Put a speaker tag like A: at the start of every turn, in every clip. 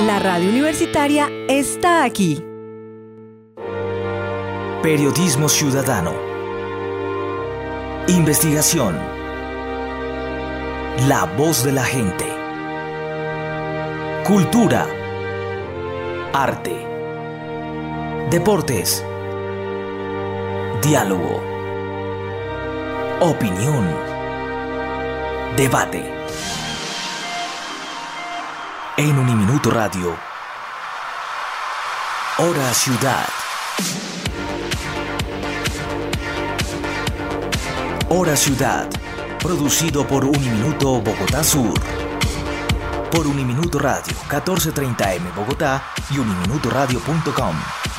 A: La radio universitaria está aquí.
B: Periodismo ciudadano. Investigación. La voz de la gente. Cultura. Arte. Deportes. Diálogo. Opinión. Debate. En Uniminuto Radio. Hora Ciudad. Hora Ciudad. Producido por Uniminuto Bogotá Sur. Por Uniminuto Radio, 1430M Bogotá y uniminutoradio.com.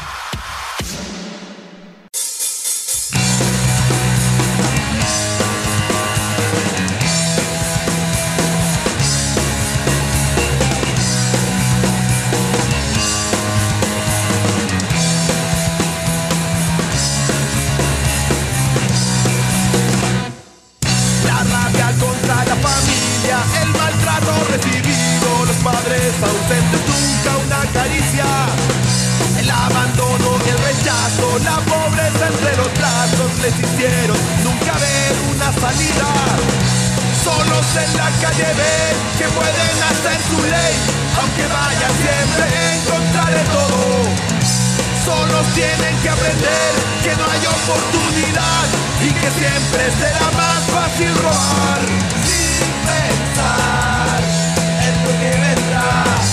C: Ausentes, nunca una caricia, el abandono y el rechazo, la pobreza entre los brazos les hicieron nunca ver una salida. Solos en la calle ven que pueden hacer su ley, aunque vayan siempre en contra de todo. Solos tienen que aprender que no hay oportunidad y que siempre será más fácil robar. Sin pensar en lo que vendrá.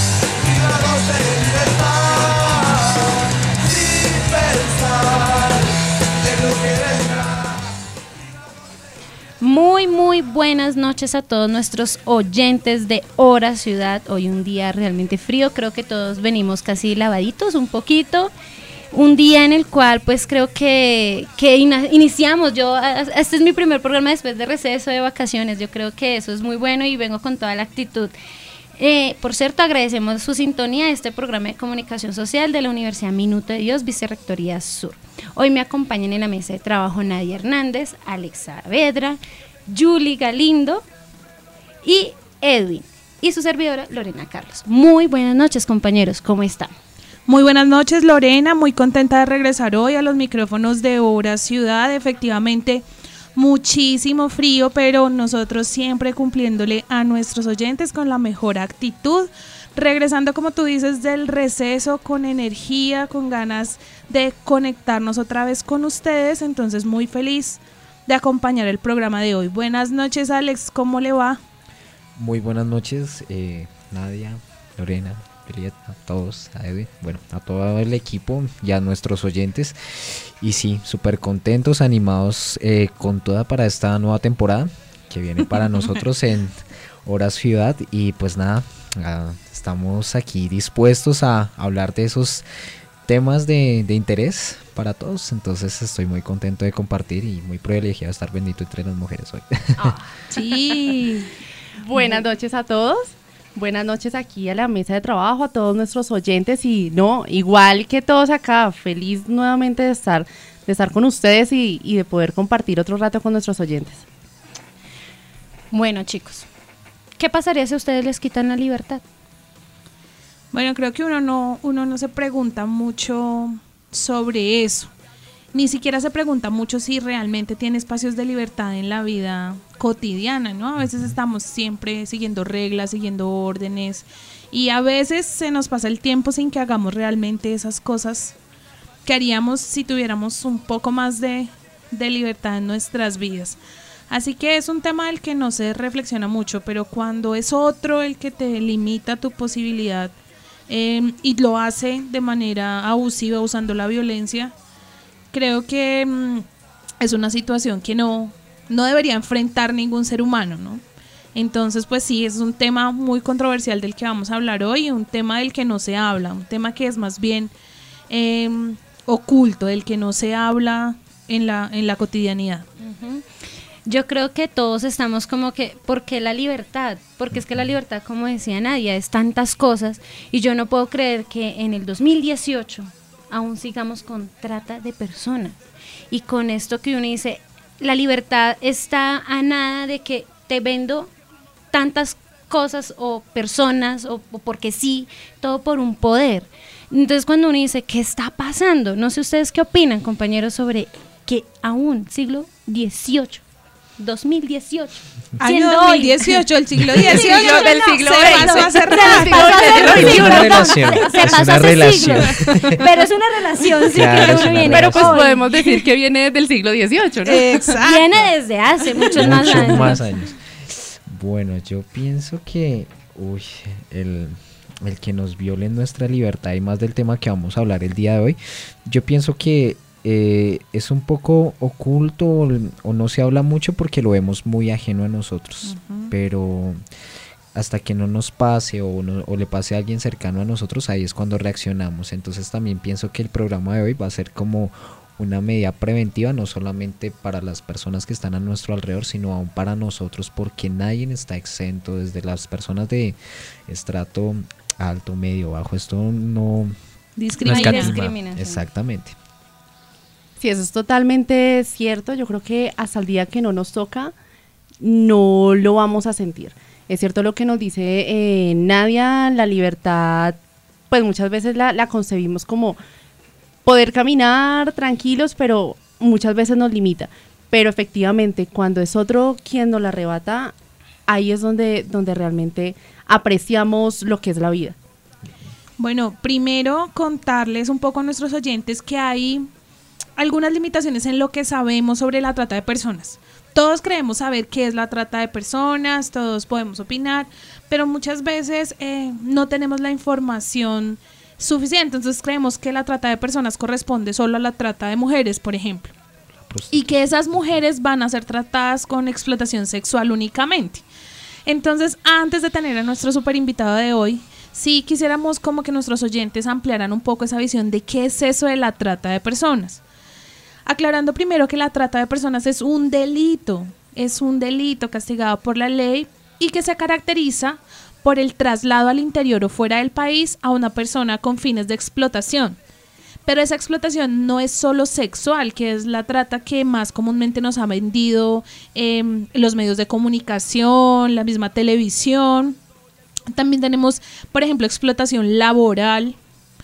D: Muy buenas noches a todos nuestros oyentes de Hora Ciudad. Hoy un día realmente frío, creo que todos venimos casi lavaditos un poquito. Un día en el cual pues creo que iniciamos, este es mi primer programa después de receso de vacaciones, yo creo que eso es muy bueno y vengo con toda la actitud. Por cierto, agradecemos su sintonía a este programa de comunicación social de la Universidad Minuto de Dios, Vicerrectoría Sur. Hoy me acompañan en la mesa de trabajo Nadia Hernández, Alex Saavedra, Julie Galindo y Edwin, y su servidora Lorena Carlos. Muy buenas noches, compañeros, ¿cómo están?
E: Muy buenas noches, Lorena, muy contenta de regresar hoy a los micrófonos de Hora Ciudad. Efectivamente, muchísimo frío, pero nosotros siempre cumpliéndole a nuestros oyentes con la mejor actitud, regresando, como tú dices, del receso con energía, con ganas de conectarnos otra vez con ustedes. Entonces, muy feliz de acompañar el programa de hoy. Buenas noches, Alex, ¿cómo le va?
F: Muy buenas noches, Nadia, Lorena, Juliet, a todos, a Edwin, bueno, a todo el equipo y a nuestros oyentes. Y sí, súper contentos, animados con toda para esta nueva temporada que viene para nosotros en Hora Ciudad. Y pues nada, estamos aquí dispuestos a hablar de esos temas de interés para todos. Entonces estoy muy contento de compartir y muy privilegiado de estar bendito entre las mujeres hoy.
E: Sí.
G: Buenas noches a todos. Buenas noches aquí a la mesa de trabajo, a todos nuestros oyentes y no, igual que todos acá, feliz nuevamente de estar con ustedes y de poder compartir otro rato con nuestros oyentes.
D: Bueno, chicos, ¿qué pasaría si ustedes les quitan la libertad?
E: Bueno, creo que uno no se pregunta mucho sobre eso. Ni siquiera se pregunta mucho si realmente tiene espacios de libertad en la vida cotidiana, ¿no? A veces estamos siempre siguiendo reglas, siguiendo órdenes, y a veces se nos pasa el tiempo sin que hagamos realmente esas cosas que haríamos si tuviéramos un poco más de libertad en nuestras vidas. Así que es un tema del que no se reflexiona mucho, pero cuando es otro el que te limita tu posibilidad y lo hace de manera abusiva usando la violencia, creo que es una situación que no debería enfrentar ningún ser humano, ¿no? Entonces, pues sí, es un tema muy controversial del que vamos a hablar hoy, un tema del que no se habla, un tema que es más bien oculto, del que no se habla en la cotidianidad.
D: Uh-huh. Yo creo que todos estamos como que, ¿por qué la libertad? Porque es que la libertad, como decía Nadia, es tantas cosas, y yo no puedo creer que en el 2018 aún sigamos con trata de personas, y con esto que uno dice, la libertad está a nada de que te vendo tantas cosas o personas o porque sí, todo por un poder. Entonces cuando uno dice, ¿qué está pasando? No sé ustedes qué opinan, compañeros, sobre que aún siglo XVIII, 2018,
E: Año
D: siendo hoy-
E: 2018, el siglo XVIII,
G: del siglo
E: se
G: XX.
E: pasó a hacer
D: Se
E: rápido.
D: pasó a hacer
F: Es
D: siglo,
F: una
D: perdón,
F: relación,
D: se
F: es
D: pasó
F: una
D: hace
F: relación.
D: siglos. Pero es una relación, sí,
F: Claro,
D: que
F: es
D: uno
F: una
D: viene
G: Pero pues
D: hoy.
G: podemos decir que viene desde el siglo XVIII, ¿no?
E: Exacto.
D: Viene desde hace muchos más
F: Mucho
D: años.
F: más años. Bueno, yo pienso que el que nos violen nuestra libertad y más del tema que vamos a hablar el día de hoy, yo pienso que es un poco oculto o no se habla mucho porque lo vemos muy ajeno a nosotros, pero hasta que no nos pase o le pase a alguien cercano a nosotros, ahí es cuando reaccionamos. Entonces también pienso que el programa de hoy va a ser como una medida preventiva, no solamente para las personas que están a nuestro alrededor, sino aún para nosotros, porque nadie está exento, desde las personas de estrato alto, medio, bajo. Esto no
E: Discriminación.
F: escatima.
D: discriminación.
F: Exactamente.
G: Sí, eso es totalmente cierto. Yo creo que hasta el día que no nos toca, no lo vamos a sentir. Es cierto lo que nos dice Nadia, la libertad, pues muchas veces la concebimos como poder caminar tranquilos, pero muchas veces nos limita. Pero efectivamente, cuando es otro quien nos la arrebata, ahí es donde realmente apreciamos lo que es la vida.
E: Bueno, primero contarles un poco a nuestros oyentes que hay algunas limitaciones en lo que sabemos sobre la trata de personas. Todos creemos saber qué es la trata de personas, todos podemos opinar, pero muchas veces no tenemos la información suficiente. Entonces creemos que la trata de personas corresponde solo a la trata de mujeres, por ejemplo, y que esas mujeres van a ser tratadas con explotación sexual únicamente. Entonces, antes de tener a nuestro super invitado de hoy, sí quisiéramos como que nuestros oyentes ampliaran un poco esa visión de qué es eso de la trata de personas. Aclarando primero que la trata de personas es un delito castigado por la ley y que se caracteriza por el traslado al interior o fuera del país a una persona con fines de explotación. Pero esa explotación no es solo sexual, que es la trata que más comúnmente nos ha vendido los medios de comunicación, la misma televisión. También tenemos, por ejemplo, explotación laboral,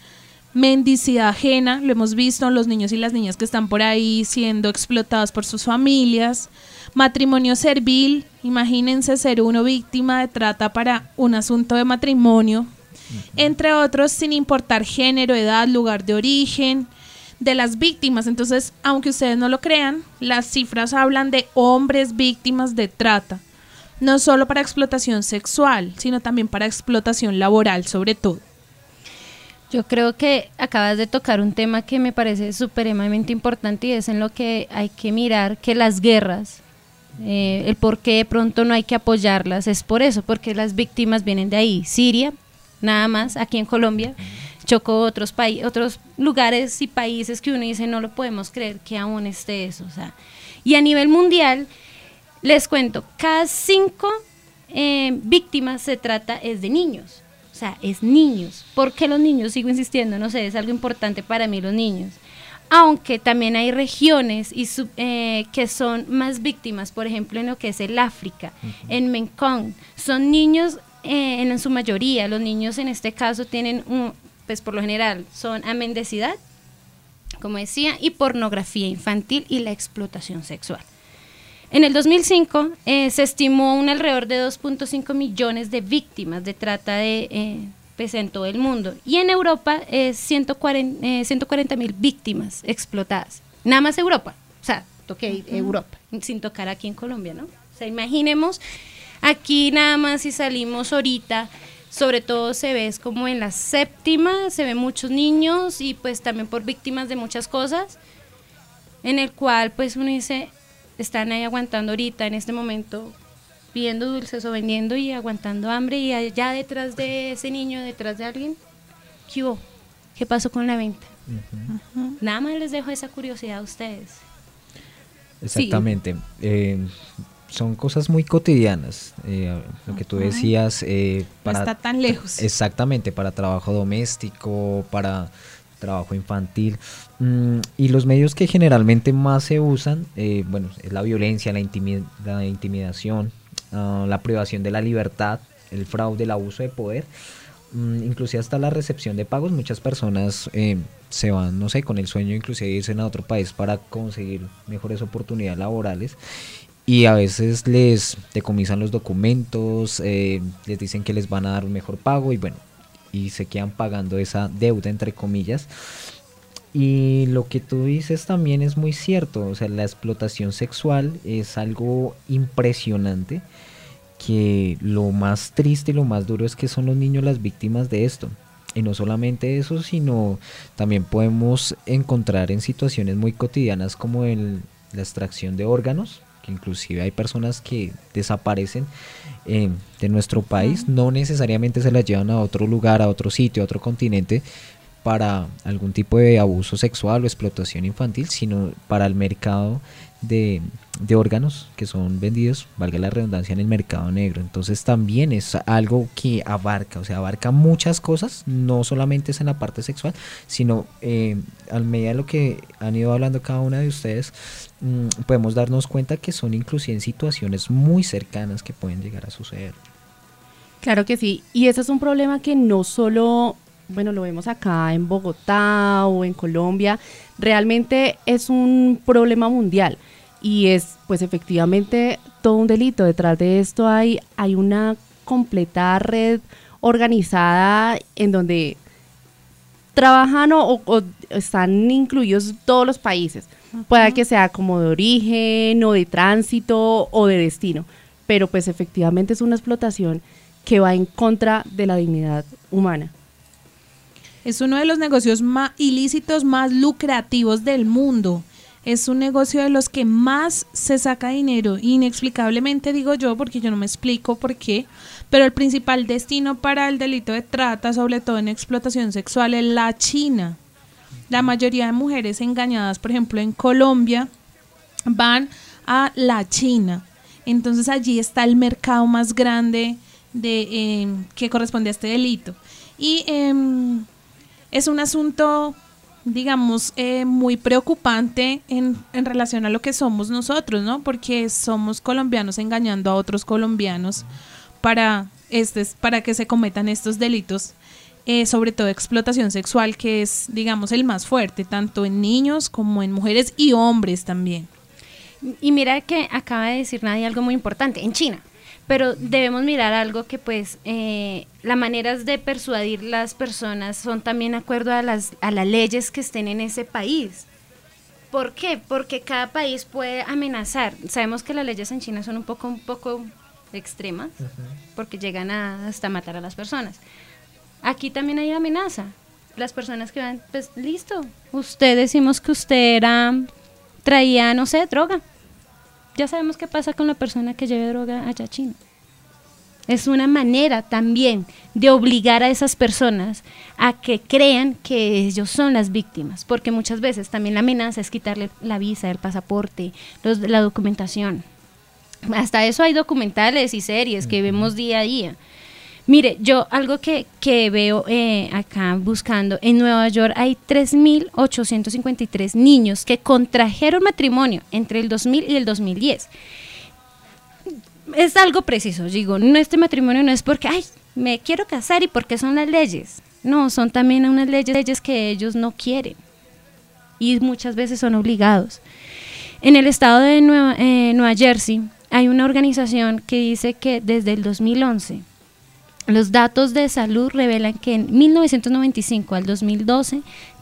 E: mendicidad ajena, lo hemos visto, los niños y las niñas que están por ahí siendo explotados por sus familias, matrimonio servil, imagínense ser uno víctima de trata para un asunto de matrimonio, entre otros, sin importar género, edad, lugar de origen de las víctimas. Entonces, aunque ustedes no lo crean, las cifras hablan de hombres víctimas de trata, no solo para explotación sexual, sino también para explotación laboral sobre todo.
D: Yo creo que acabas de tocar un tema que me parece supremamente importante y es en lo que hay que mirar que las guerras, el por qué de pronto no hay que apoyarlas, es por eso, porque las víctimas vienen de ahí. Siria, nada más, aquí en Colombia, Chocó, otros lugares y países que uno dice no lo podemos creer que aún esté eso. O sea, y a nivel mundial, les cuento, cada 5 víctimas se trata es de niños. O sea, es niños. ¿Por qué los niños? Sigo insistiendo, no sé, es algo importante para mí los niños. Aunque también hay regiones que son más víctimas, por ejemplo, en lo que es el África, en Mekong. Son niños, en su mayoría, los niños en este caso tienen, pues por lo general, son a mendicidad, como decía, y pornografía infantil y la explotación sexual. En el 2005 se estimó un alrededor de 2.5 millones de víctimas de trata pues en todo el mundo. Y en Europa 140.000 víctimas explotadas. Nada más Europa. O sea, toqué Europa, sin tocar aquí en Colombia, ¿no? O sea, imaginemos, aquí nada más si salimos ahorita, sobre todo se ve es como en la séptima, se ven muchos niños y pues también por víctimas de muchas cosas, en el cual pues uno dice, están ahí aguantando ahorita en este momento, pidiendo dulces o vendiendo y aguantando hambre, y allá detrás de ese niño, detrás de alguien, ¿qué hubo? ¿Qué pasó con la venta? Nada más les dejo esa curiosidad a ustedes.
F: Exactamente. Son cosas muy cotidianas, lo que tú decías.
E: No está tan lejos.
F: Exactamente, para trabajo doméstico, para trabajo infantil. Y los medios que generalmente más se usan, bueno, es la violencia, la intimidación, la privación de la libertad, el fraude, el abuso de poder, inclusive hasta la recepción de pagos. Muchas personas se van, no sé, con el sueño inclusive de irse a otro país para conseguir mejores oportunidades laborales, y a veces les decomisan los documentos, les dicen que les van a dar un mejor pago, y bueno, y se quedan pagando esa deuda entre comillas. Y lo que tú dices también es muy cierto, o sea, la explotación sexual es algo impresionante, que lo más triste y lo más duro es que son los niños las víctimas de esto. Y no solamente eso, sino también podemos encontrar en situaciones muy cotidianas como la extracción de órganos, que inclusive hay personas que desaparecen de nuestro país, no necesariamente se las llevan a otro lugar, a otro sitio, a otro continente, para algún tipo de abuso sexual o explotación infantil, sino para el mercado de órganos que son vendidos, valga la redundancia, en el mercado negro. Entonces también es algo que abarca, o sea, abarca muchas cosas, no solamente es en la parte sexual, sino a medida de lo que han ido hablando cada una de ustedes, podemos darnos cuenta que son inclusive en situaciones muy cercanas que pueden llegar a suceder.
G: Claro que sí, y ese es un problema que no solo, bueno, lo vemos acá en Bogotá o en Colombia, realmente es un problema mundial y es pues efectivamente todo un delito. Detrás de esto hay una completa red organizada en donde trabajan o están incluidos todos los países, pueda que sea como de origen o de tránsito o de destino, pero pues efectivamente es una explotación que va en contra de la dignidad humana.
E: Es uno de los negocios más ilícitos, más lucrativos del mundo. Es un negocio de los que más se saca dinero, inexplicablemente digo yo, porque yo no me explico por qué, pero el principal destino para el delito de trata, sobre todo en explotación sexual, es la China. La mayoría de mujeres engañadas, por ejemplo, en Colombia, van a la China. Entonces allí está el mercado más grande que corresponde a este delito. Y es un asunto, digamos, muy preocupante en relación a lo que somos nosotros, ¿no? Porque somos colombianos engañando a otros colombianos para que se cometan estos delitos, sobre todo explotación sexual, que es, digamos, el más fuerte, tanto en niños como en mujeres y hombres también.
D: Y mira que acaba de decir Nadia algo muy importante, en China. Pero debemos mirar algo que pues las maneras de persuadir las personas son también de acuerdo a las leyes que estén en ese país. ¿Por qué? Porque cada país puede amenazar. Sabemos que las leyes en China son un poco extremas, porque llegan hasta matar a las personas. Aquí también hay amenaza. Las personas que van, pues listo, decimos que usted traía, no sé, droga. Ya sabemos qué pasa con la persona que lleve droga allá a China. Es una manera también de obligar a esas personas a que crean que ellos son las víctimas, porque muchas veces también la amenaza es quitarle la visa, el pasaporte, la documentación. Hasta eso hay documentales y series que vemos día a día. Mire, yo algo que veo acá buscando, en Nueva York hay 3.853 niños que contrajeron matrimonio entre el 2000 y el 2010. Es algo preciso, digo, este matrimonio no es porque, me quiero casar y porque son las leyes. No, son también unas leyes que ellos no quieren y muchas veces son obligados. En el estado de Nueva Jersey hay una organización que dice que desde el 2011 los datos de salud revelan que en 1995 al 2012,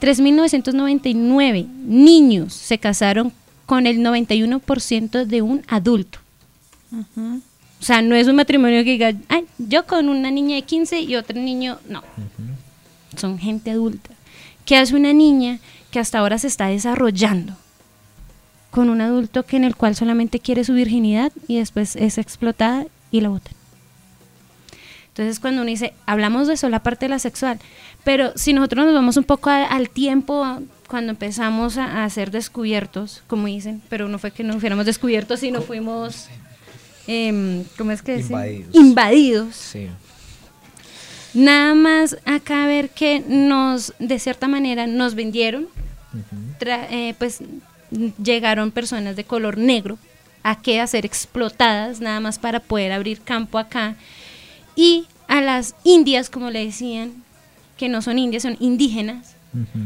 D: 3.999 niños se casaron con el 91% de un adulto. Uh-huh. O sea, no es un matrimonio que diga, yo con una niña de 15 y otro niño, no. Uh-huh. Son gente adulta. ¿Qué hace una niña que hasta ahora se está desarrollando con un adulto en el cual solamente quiere su virginidad y después es explotada y la botan? Entonces cuando uno dice, hablamos de eso, la parte de la sexual, pero si nosotros nos vamos un poco al tiempo, cuando empezamos a ser descubiertos, como dicen, pero no fue que no fuéramos descubiertos, sino fuimos, ¿cómo es que dicen? Invadidos. Sí. Nada más acá ver que de cierta manera, nos vendieron, pues llegaron personas de color negro a ser explotadas, nada más para poder abrir campo acá. y a las indias, como le decían, que no son indias, son indígenas,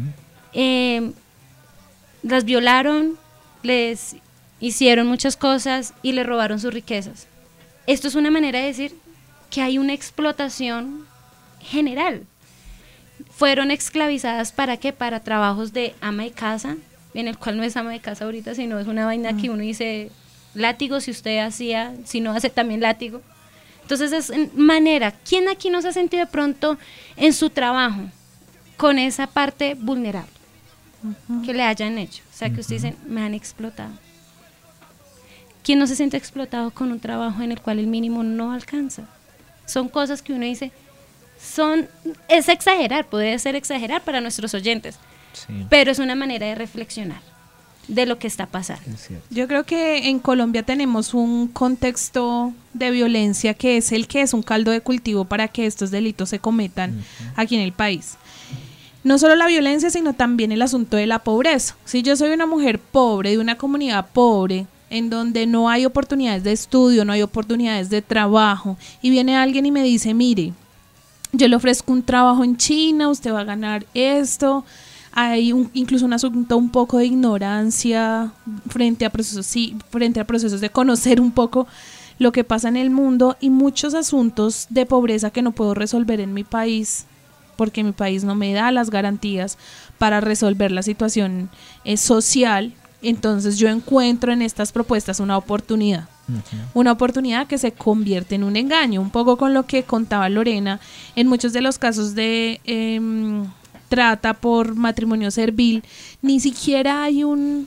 D: las violaron, les hicieron muchas cosas y les robaron sus riquezas. Esto es una manera de decir que hay una explotación general. Fueron esclavizadas ¿para qué? Para trabajos de ama de casa, en el cual no es ama de casa ahorita, sino es una vaina que uno dice, látigo si usted hacía, si no hace también látigo. Entonces es manera, ¿quién aquí no se ha sentido de pronto en su trabajo con esa parte vulnerable que le hayan hecho? O sea, que usted dice, me han explotado. ¿Quién no se siente explotado con un trabajo en el cual el mínimo no alcanza? Son cosas que uno dice, es exagerar, puede ser exagerar para nuestros oyentes, pero es una manera de reflexionar de lo que está pasando.
E: Yo creo que en Colombia tenemos un contexto de violencia que es un caldo de cultivo para que estos delitos se cometan aquí en el país. No solo la violencia, sino también el asunto de la pobreza. Si yo soy una mujer pobre, de una comunidad pobre, en donde no hay oportunidades de estudio, no hay oportunidades de trabajo, y viene alguien y me dice, mire, yo le ofrezco un trabajo en China, usted va a ganar esto. Hay incluso un asunto un poco de ignorancia frente a procesos de conocer un poco lo que pasa en el mundo, y muchos asuntos de pobreza que no puedo resolver en mi país porque mi país no me da las garantías para resolver la situación social. Entonces yo encuentro en estas propuestas una oportunidad. Una oportunidad que se convierte en un engaño, un poco con lo que contaba Lorena. En muchos de los casos de trata por matrimonio servil, ni siquiera hay un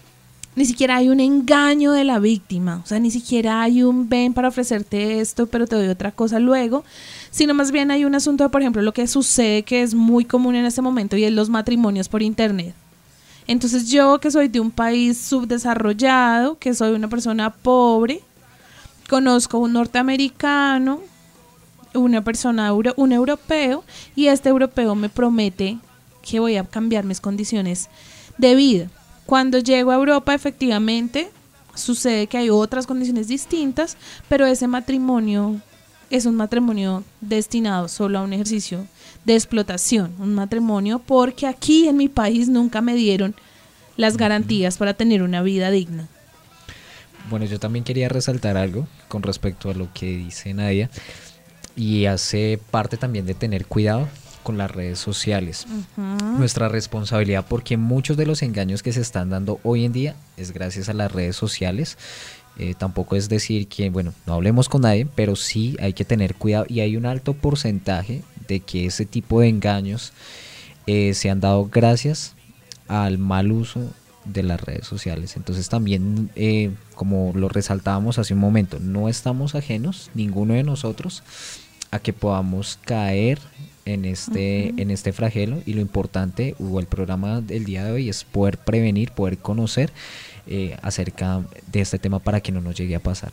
E: engaño de la víctima, o sea, ni siquiera hay un ven para ofrecerte esto, pero te doy otra cosa luego, sino más bien hay un asunto de, por ejemplo, lo que sucede, que es muy común en este momento, y es los matrimonios por internet. Entonces yo, que soy de un país subdesarrollado, que soy una persona pobre, conozco un norteamericano, un europeo, y este europeo me promete que voy a cambiar mis condiciones de vida. Cuando llego a Europa, efectivamente, sucede que hay otras condiciones distintas, pero ese matrimonio es un matrimonio destinado solo a un ejercicio de explotación, un matrimonio porque aquí en mi país nunca me dieron las garantías para tener una vida digna.
F: Bueno, yo también quería resaltar algo con respecto a lo que dice Nadia, y hace parte también de tener cuidado con las redes sociales. Nuestra responsabilidad, porque muchos de los engaños que se están dando hoy en día es gracias a las redes sociales. Tampoco es decir que, bueno, no hablemos con nadie, pero sí hay que tener cuidado, y hay un alto porcentaje de que ese tipo de engaños se han dado gracias al mal uso de las redes sociales. Entonces también, como lo resaltábamos hace un momento, no estamos ajenos, ninguno de nosotros, a que podamos caer en este flagelo, y lo importante, o el programa del día de hoy, es poder prevenir, poder conocer acerca de este tema para que no nos llegue a pasar.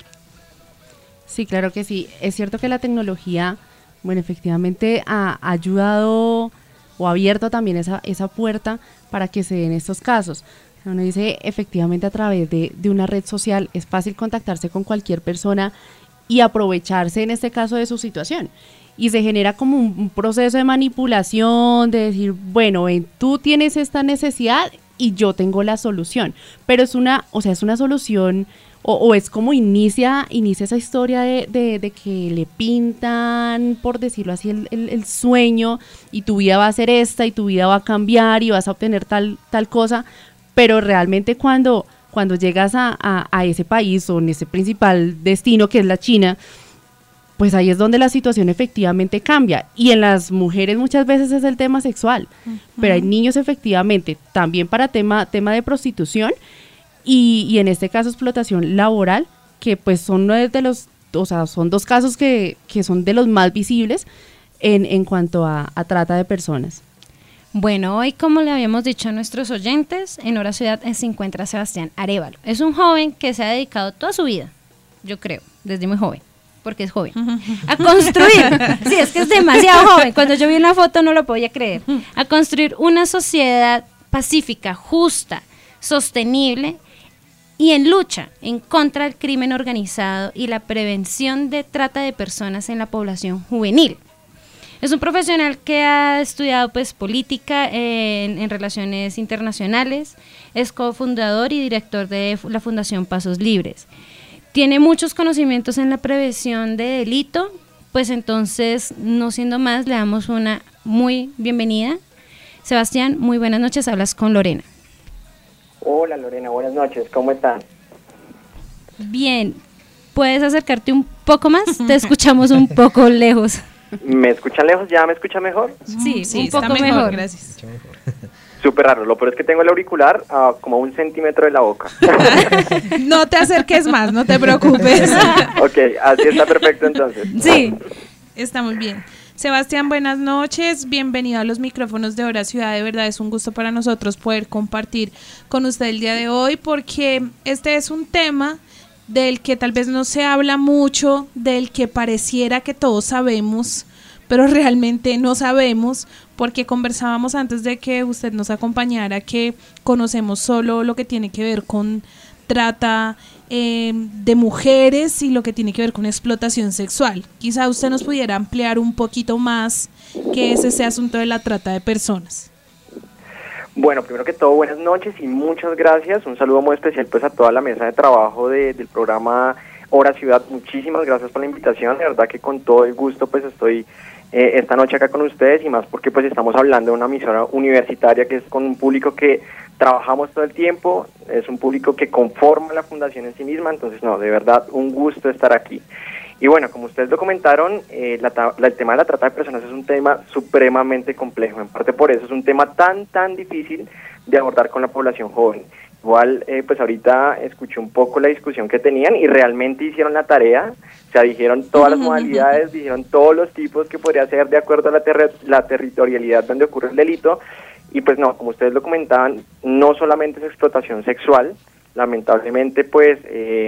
G: Sí, claro que sí. Es cierto que la tecnología, bueno, efectivamente ha ayudado o ha abierto también esa puerta para que se den estos casos. Uno dice, efectivamente, a través de una red social es fácil contactarse con cualquier persona y aprovecharse, en este caso, de su situación. Y se genera como un proceso de manipulación, de decir, bueno, tú tienes esta necesidad y yo tengo la solución. Pero es una solución, o es como inicia esa historia de que le pintan, por decirlo así, el sueño, y tu vida va a ser esta, y tu vida va a cambiar, y vas a obtener tal cosa. Pero realmente cuando llegas a ese país, o en ese principal destino que es la China, pues ahí es donde la situación efectivamente cambia. Y en las mujeres muchas veces es el tema sexual, pero hay niños efectivamente también para tema de prostitución, y en este caso explotación laboral, que pues son son dos casos que son de los más visibles en cuanto a trata de personas.
D: Bueno, hoy, como le habíamos dicho a nuestros oyentes, en Hora Ciudad se encuentra Sebastián Arévalo. Es un joven que se ha dedicado toda su vida, yo creo, desde muy joven, porque es joven, a construir, sí, es que es demasiado joven, cuando yo vi una foto no lo podía creer, a construir una sociedad pacífica, justa, sostenible, y en lucha en contra del crimen organizado y la prevención de trata de personas en la población juvenil. Es un profesional que ha estudiado pues política en relaciones internacionales, es cofundador y director de la Fundación Pasos Libres. Tiene muchos conocimientos en la prevención de delito, pues entonces, no siendo más, le damos una muy bienvenida. Sebastián, muy buenas noches, hablas con Lorena.
H: Hola Lorena, buenas noches, ¿cómo están?
D: Bien, ¿puedes acercarte un poco más? Te escuchamos un poco lejos.
H: ¿Me escuchan lejos? ¿Ya me escucha mejor?
D: Sí,
E: Sí,
D: un poco
E: está
D: mejor.
E: gracias.
H: Súper raro, lo peor es que tengo el auricular a como 1 centímetro de la boca.
E: No te acerques más, no te preocupes.
H: Ok, así está perfecto entonces.
D: Sí.
E: Está muy bien. Sebastián, buenas noches, bienvenido a los micrófonos de Hora Ciudad, de verdad es un gusto para nosotros poder compartir con usted el día de hoy porque este es un tema del que tal vez no se habla mucho, del que pareciera que todos sabemos, pero realmente no sabemos, porque conversábamos antes de que usted nos acompañara que conocemos solo lo que tiene que ver con trata de mujeres y lo que tiene que ver con explotación sexual. Quizá usted nos pudiera ampliar un poquito más qué es ese asunto de la trata de personas.
H: Bueno, primero que todo, buenas noches y muchas gracias. Un saludo muy especial pues a toda la mesa de trabajo del programa Hora Ciudad. Muchísimas gracias por la invitación. De verdad que con todo el gusto pues estoy esta noche acá con ustedes y más porque pues estamos hablando de una emisora universitaria que es con un público que trabajamos todo el tiempo, es un público que conforma la fundación en sí misma, entonces no, de verdad un gusto estar aquí. Y bueno, como ustedes lo comentaron, el tema de la trata de personas es un tema supremamente complejo, en parte por eso es un tema tan difícil de abordar con la población joven. Igual, pues ahorita escuché un poco la discusión que tenían y realmente hicieron la tarea, o sea, dijeron todas las modalidades, dijeron todos los tipos que podría ser de acuerdo a la territorialidad donde ocurre el delito, y pues no, como ustedes lo comentaban, no solamente es explotación sexual, lamentablemente pues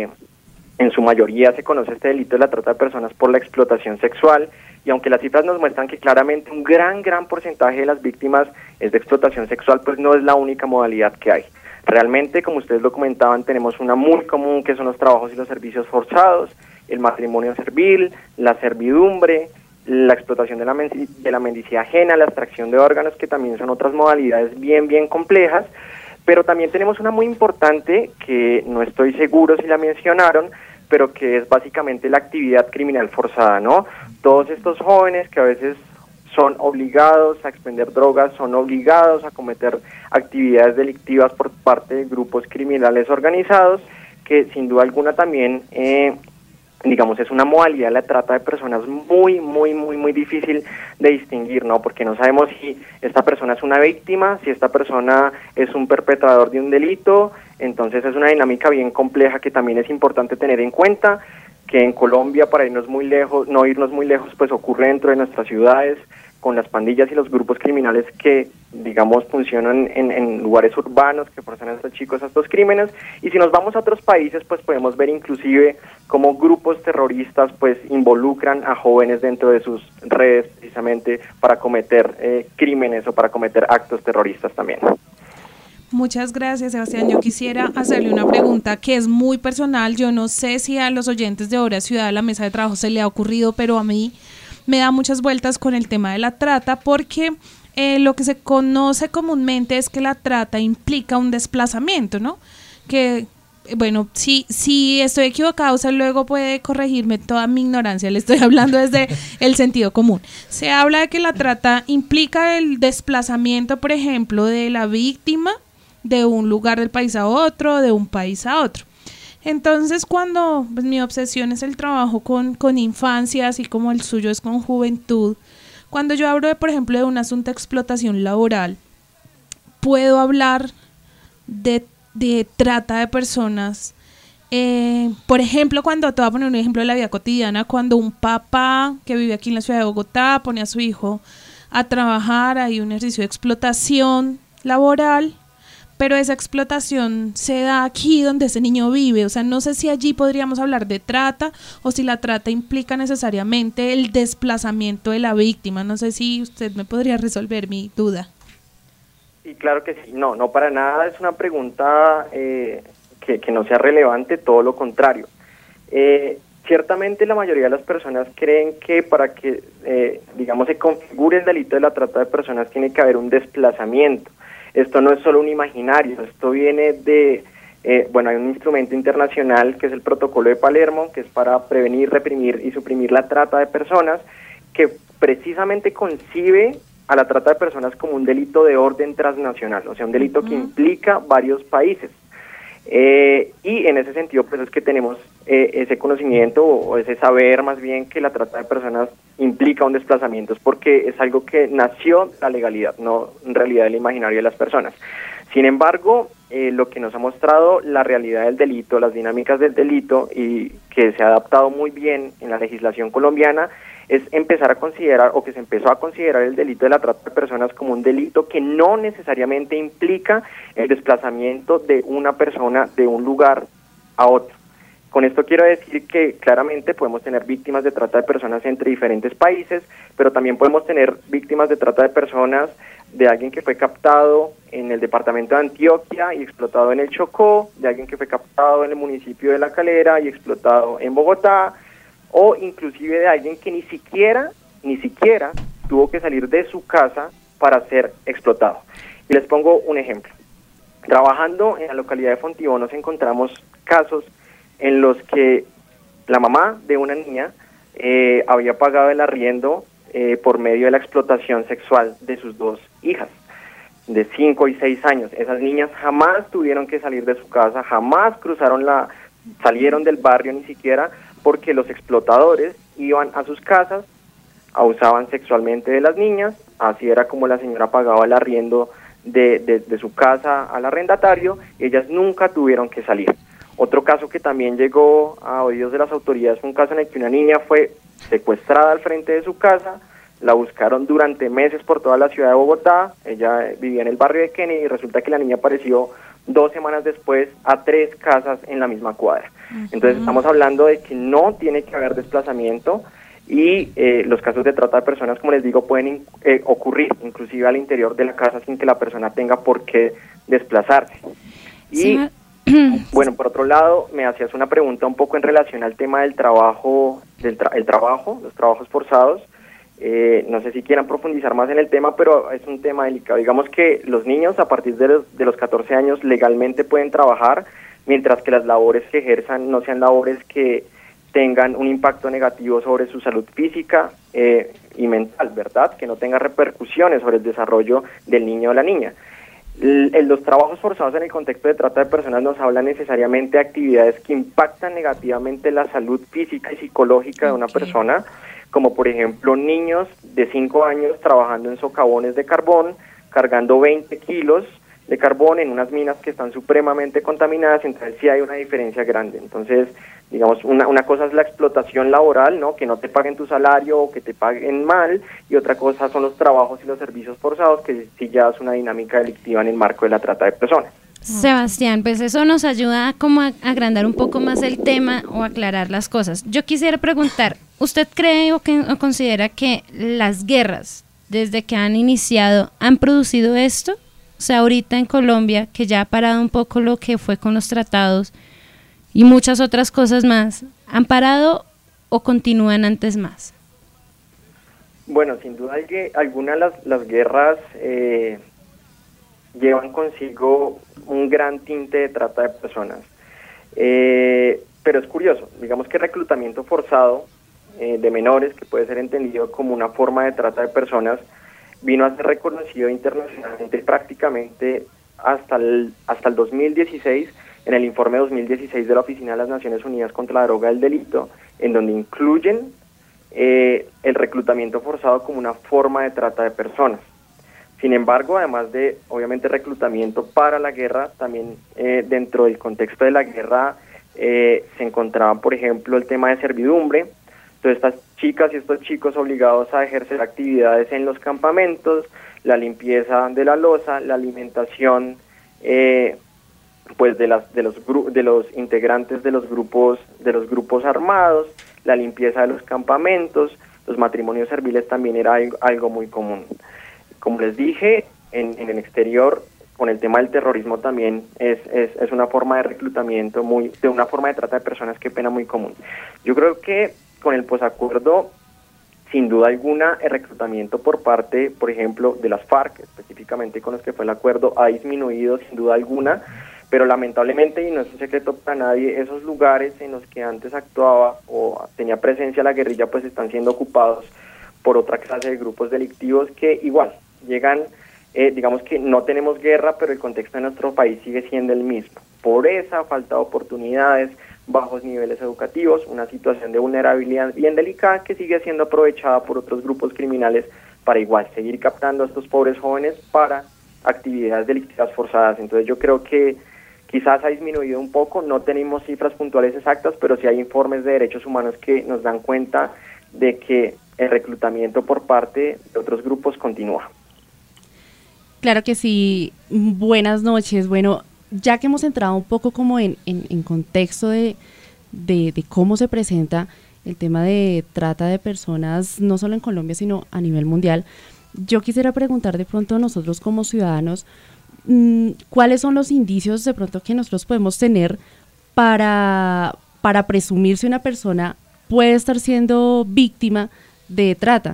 H: en su mayoría se conoce este delito de la trata de personas por la explotación sexual, y aunque las cifras nos muestran que claramente un gran porcentaje de las víctimas es de explotación sexual, pues no es la única modalidad que hay. Realmente, como ustedes lo comentaban, tenemos una muy común que son los trabajos y los servicios forzados, el matrimonio servil, la servidumbre, la explotación de la mendicidad ajena, la extracción de órganos, que también son otras modalidades bien complejas, pero también tenemos una muy importante que no estoy seguro si la mencionaron, pero que es básicamente la actividad criminal forzada, ¿no? Todos estos jóvenes que a veces son obligados a expender drogas, son obligados a cometer actividades delictivas por parte de grupos criminales organizados, que sin duda alguna también digamos, es una modalidad de la trata de personas muy difícil de distinguir, ¿no? Porque no sabemos si esta persona es una víctima, si esta persona es un perpetrador de un delito. Entonces es una dinámica bien compleja que también es importante tener en cuenta, que en Colombia, para irnos muy lejos, no irnos muy lejos, pues ocurre dentro de nuestras ciudades, con las pandillas y los grupos criminales que, digamos, funcionan en lugares urbanos, que forzan a estos chicos a estos crímenes. Y si nos vamos a otros países, pues podemos ver inclusive cómo grupos terroristas pues involucran a jóvenes dentro de sus redes precisamente para cometer crímenes o para cometer actos terroristas también.
E: Muchas gracias, Sebastián. Yo quisiera hacerle una pregunta que es muy personal. Yo no sé si a los oyentes de Hora Ciudad, a la mesa de trabajo, se le ha ocurrido, pero a mí me da muchas vueltas con el tema de la trata, porque lo que se conoce comúnmente es que la trata implica un desplazamiento, ¿no? Que, bueno, si estoy equivocado, usted luego puede corregirme toda mi ignorancia, le estoy hablando desde el sentido común. Se habla de que la trata implica el desplazamiento, por ejemplo, de la víctima de un lugar del país a otro, de un país a otro. Entonces, cuando pues, mi obsesión es el trabajo con infancias y como el suyo es con juventud, cuando yo hablo, por ejemplo, de un asunto de explotación laboral, puedo hablar de trata de personas. Por ejemplo, te voy a poner un ejemplo de la vida cotidiana, cuando un papá que vive aquí en la ciudad de Bogotá pone a su hijo a trabajar, hay un ejercicio de explotación laboral, pero esa explotación se da aquí donde ese niño vive. O sea, no sé si allí podríamos hablar de trata o si la trata implica necesariamente el desplazamiento de la víctima. No sé si usted me podría resolver mi duda.
H: Sí, claro que sí. No para nada. Es una pregunta que no sea relevante, todo lo contrario. Ciertamente la mayoría de las personas creen que para que, digamos, se configure el delito de la trata de personas tiene que haber un desplazamiento. Esto no es solo un imaginario, esto viene de, hay un instrumento internacional que es el Protocolo de Palermo, que es para prevenir, reprimir y suprimir la trata de personas, que precisamente concibe a la trata de personas como un delito de orden transnacional, o sea, un delito que implica varios países. Y en ese sentido, pues es que tenemos ese conocimiento o ese saber más bien que la trata de personas implica un desplazamiento, es porque es algo que nació de la legalidad, no en realidad del imaginario de las personas. Sin embargo, lo que nos ha mostrado la realidad del delito, las dinámicas del delito, y que se ha adaptado muy bien en la legislación colombiana, es empezar a considerar, o que se empezó a considerar el delito de la trata de personas como un delito que no necesariamente implica el desplazamiento de una persona de un lugar a otro. Con esto quiero decir que claramente podemos tener víctimas de trata de personas entre diferentes países, pero también podemos tener víctimas de trata de personas de alguien que fue captado en el departamento de Antioquia y explotado en el Chocó, de alguien que fue captado en el municipio de La Calera y explotado en Bogotá, o inclusive de alguien que ni siquiera tuvo que salir de su casa para ser explotado. Y les pongo un ejemplo. Trabajando en la localidad de Fontibón nos encontramos casos en los que la mamá de una niña había pagado el arriendo por medio de la explotación sexual de sus dos hijas, de 5 y 6 años. Esas niñas jamás tuvieron que salir de su casa, jamás salieron del barrio ni siquiera, porque los explotadores iban a sus casas, abusaban sexualmente de las niñas, así era como la señora pagaba el arriendo de su casa al arrendatario, y ellas nunca tuvieron que salir. Otro caso que también llegó a oídos de las autoridades fue un caso en el que una niña fue secuestrada al frente de su casa, la buscaron durante meses por toda la ciudad de Bogotá, ella vivía en el barrio de Kennedy y resulta que la niña apareció 2 semanas después a 3 casas en la misma cuadra. Entonces estamos hablando de que no tiene que haber desplazamiento y los casos de trata de personas, como les digo, pueden ocurrir inclusive al interior de la casa sin que la persona tenga por qué desplazarse. Y bueno, por otro lado, me hacías una pregunta un poco en relación al tema del trabajo, los trabajos forzados. No sé si quieran profundizar más en el tema, pero es un tema delicado. Digamos que los niños a partir de los 14 años legalmente pueden trabajar, mientras que las labores que ejerzan no sean labores que tengan un impacto negativo sobre su salud física y mental, ¿verdad? Que no tenga repercusiones sobre el desarrollo del niño o la niña. Los trabajos forzados en el contexto de trata de personas nos hablan necesariamente de actividades que impactan negativamente la salud física y psicológica de una persona, como por ejemplo niños de 5 años trabajando en socavones de carbón, cargando 20 kilos de carbón en unas minas que están supremamente contaminadas. Entonces sí hay una diferencia grande. Entonces, digamos, una cosa es la explotación laboral, ¿no? Que no te paguen tu salario o que te paguen mal, y otra cosa son los trabajos y los servicios forzados, que sí ya es una dinámica delictiva en el marco de la trata de personas.
D: Sebastián, pues eso nos ayuda como a agrandar un poco más el tema o aclarar las cosas. Yo quisiera preguntar, ¿usted cree o considera que las guerras, desde que han iniciado, han producido esto? O sea, ahorita en Colombia, que ya ha parado un poco lo que fue con los tratados y muchas otras cosas más, ¿han parado o continúan antes más?
H: Bueno, sin duda que algunas de las guerras llevan consigo un gran tinte de trata de personas. Pero es curioso, digamos que el reclutamiento forzado de menores, que puede ser entendido como una forma de trata de personas, vino a ser reconocido internacionalmente prácticamente hasta el 2016, en el informe 2016 de la Oficina de las Naciones Unidas contra la Droga y el Delito, en donde incluyen el reclutamiento forzado como una forma de trata de personas. Sin embargo, además de, obviamente, reclutamiento para la guerra, también dentro del contexto de la guerra se encontraba, por ejemplo, el tema de servidumbre. Entonces, estas chicas y estos chicos obligados a ejercer actividades en los campamentos, la limpieza de la loza, la alimentación pues de los integrantes de los grupos armados, la limpieza de los campamentos, los matrimonios serviles también era algo muy común. Como les dije, en el exterior con el tema del terrorismo también es una forma de reclutamiento de una forma de trata de personas, qué pena, muy común. Yo creo que con el posacuerdo, sin duda alguna, el reclutamiento por parte, por ejemplo, de las FARC, específicamente con los que fue el acuerdo, ha disminuido sin duda alguna, pero lamentablemente, y no es un secreto para nadie, esos lugares en los que antes actuaba o tenía presencia la guerrilla, pues están siendo ocupados por otra clase de grupos delictivos que igual llegan, digamos que no tenemos guerra, pero el contexto de nuestro país sigue siendo el mismo. Pobreza, falta de oportunidades, bajos niveles educativos, una situación de vulnerabilidad bien delicada que sigue siendo aprovechada por otros grupos criminales para igual seguir captando a estos pobres jóvenes para actividades delictivas forzadas. Entonces yo creo que quizás ha disminuido un poco, no tenemos cifras puntuales exactas, pero sí hay informes de derechos humanos que nos dan cuenta de que el reclutamiento por parte de otros grupos continúa.
G: Claro que sí, buenas noches. Bueno, ya que hemos entrado un poco como en contexto de cómo se presenta el tema de trata de personas, no solo en Colombia, sino a nivel mundial, yo quisiera preguntar de pronto a nosotros como ciudadanos, ¿cuáles son los indicios de pronto que nosotros podemos tener para presumir si una persona puede estar siendo víctima de trata?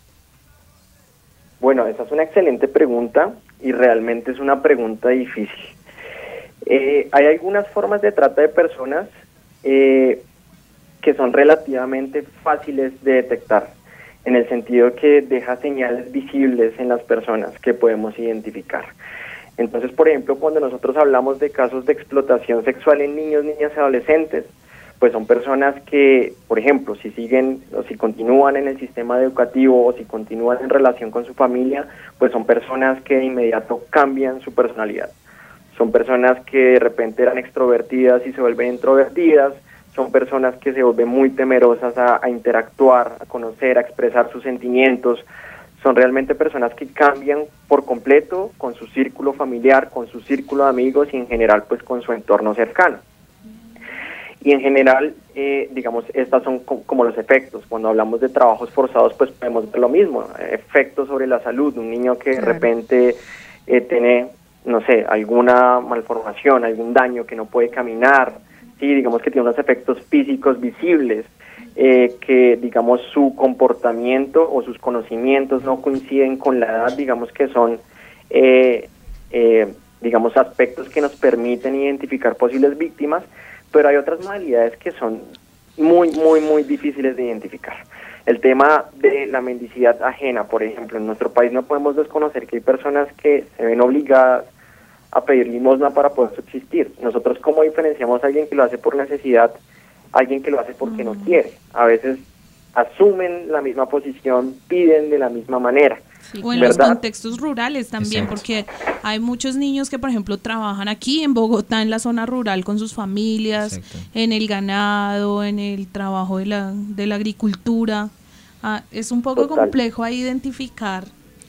H: Bueno, esa es una excelente pregunta y realmente es una pregunta difícil. Hay algunas formas de trata de personas que son relativamente fáciles de detectar, en el sentido que deja señales visibles en las personas que podemos identificar. Entonces, por ejemplo, cuando nosotros hablamos de casos de explotación sexual en niños, niñas y adolescentes, pues son personas que, por ejemplo, si siguen o si continúan en el sistema educativo o si continúan en relación con su familia, pues son personas que de inmediato cambian su personalidad. Son personas que de repente eran extrovertidas y se vuelven introvertidas, son personas que se vuelven muy temerosas a interactuar, a conocer, a expresar sus sentimientos. Son realmente personas que cambian por completo con su círculo familiar, con su círculo de amigos y en general pues con su entorno cercano. Y en general, digamos, estas son como los efectos. Cuando hablamos de trabajos forzados, pues podemos ver lo mismo, efectos sobre la salud. Un niño que de repente tiene, no sé, alguna malformación, algún daño, que no puede caminar, sí, digamos que tiene unos efectos físicos visibles, que digamos su comportamiento o sus conocimientos no coinciden con la edad, digamos que son digamos aspectos que nos permiten identificar posibles víctimas, pero hay otras modalidades que son muy difíciles de identificar. El tema de la mendicidad ajena, por ejemplo, en nuestro país no podemos desconocer que hay personas que se ven obligadas a pedir limosna para poder subsistir. Nosotros, ¿cómo diferenciamos a alguien que lo hace por necesidad, a alguien que lo hace porque no quiere? A veces asumen la misma posición, piden de la misma manera.
E: Sí, o en los contextos rurales también, porque hay muchos niños que, por ejemplo, trabajan aquí en Bogotá, en la zona rural, con sus familias, en el ganado, en el trabajo de la agricultura. Es un poco complejo ahí identificar.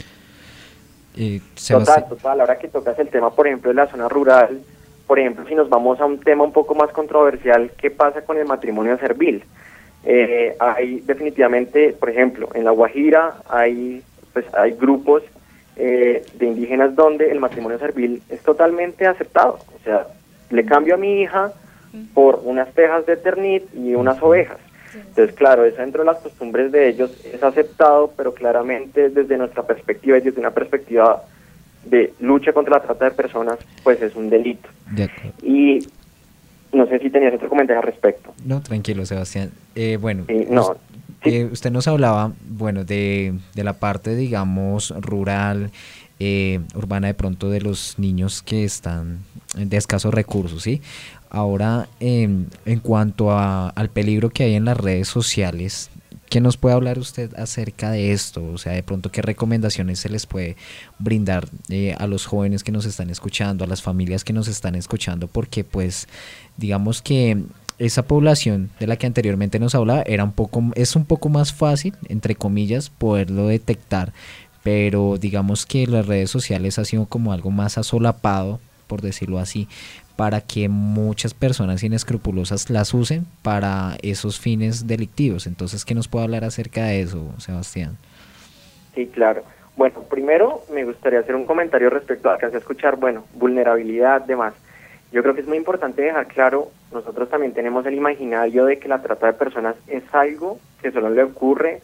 H: Total. Ahora que tocas el tema, por ejemplo, de la zona rural, por ejemplo, si nos vamos a un tema un poco más controversial, ¿qué pasa con el matrimonio servil? Hay definitivamente, por ejemplo, en La Guajira hay grupos de indígenas donde el matrimonio servil es totalmente aceptado. O sea, le cambio a mi hija por unas tejas de ternit y unas ovejas. Entonces, claro, eso dentro de las costumbres de ellos es aceptado, pero claramente desde nuestra perspectiva y desde una perspectiva de lucha contra la trata de personas, pues es un delito. Y no sé si tenías otro comentario al respecto.
F: No, tranquilo, Sebastián. Bueno,
H: usted
F: nos hablaba, bueno, de la parte, digamos, rural, urbana, de pronto de los niños que están de escasos recursos, ¿sí? Ahora, en cuanto al peligro que hay en las redes sociales, ¿qué nos puede hablar usted acerca de esto? O sea, de pronto, ¿qué recomendaciones se les puede brindar a los jóvenes que nos están escuchando, a las familias que nos están escuchando? Porque, pues, digamos que esa población de la que anteriormente nos hablaba es un poco más fácil, entre comillas, poderlo detectar, pero digamos que las redes sociales ha sido como algo más asolapado, por decirlo así, para que muchas personas inescrupulosas las usen para esos fines delictivos. Entonces, ¿qué nos puede hablar acerca de eso, Sebastián?
H: Sí, claro. Bueno, primero me gustaría hacer un comentario respecto a alcancé a escuchar, bueno, vulnerabilidad, demás. Yo creo que es muy importante dejar claro, nosotros también tenemos el imaginario de que la trata de personas es algo que solo le ocurre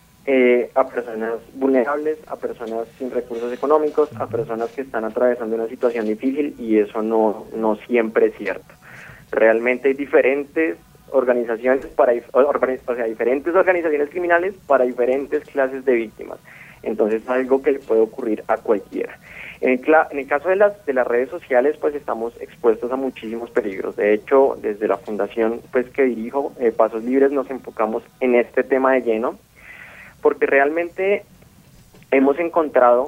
H: a personas vulnerables, a personas sin recursos económicos, a personas que están atravesando una situación difícil, y eso no siempre es cierto. Realmente hay diferentes organizaciones diferentes organizaciones criminales para diferentes clases de víctimas. Entonces es algo que le puede ocurrir a cualquiera. En el caso de las redes sociales, pues estamos expuestos a muchísimos peligros. De hecho, desde la fundación pues que dirijo, Pasos Libres, nos enfocamos en este tema de lleno, porque realmente hemos encontrado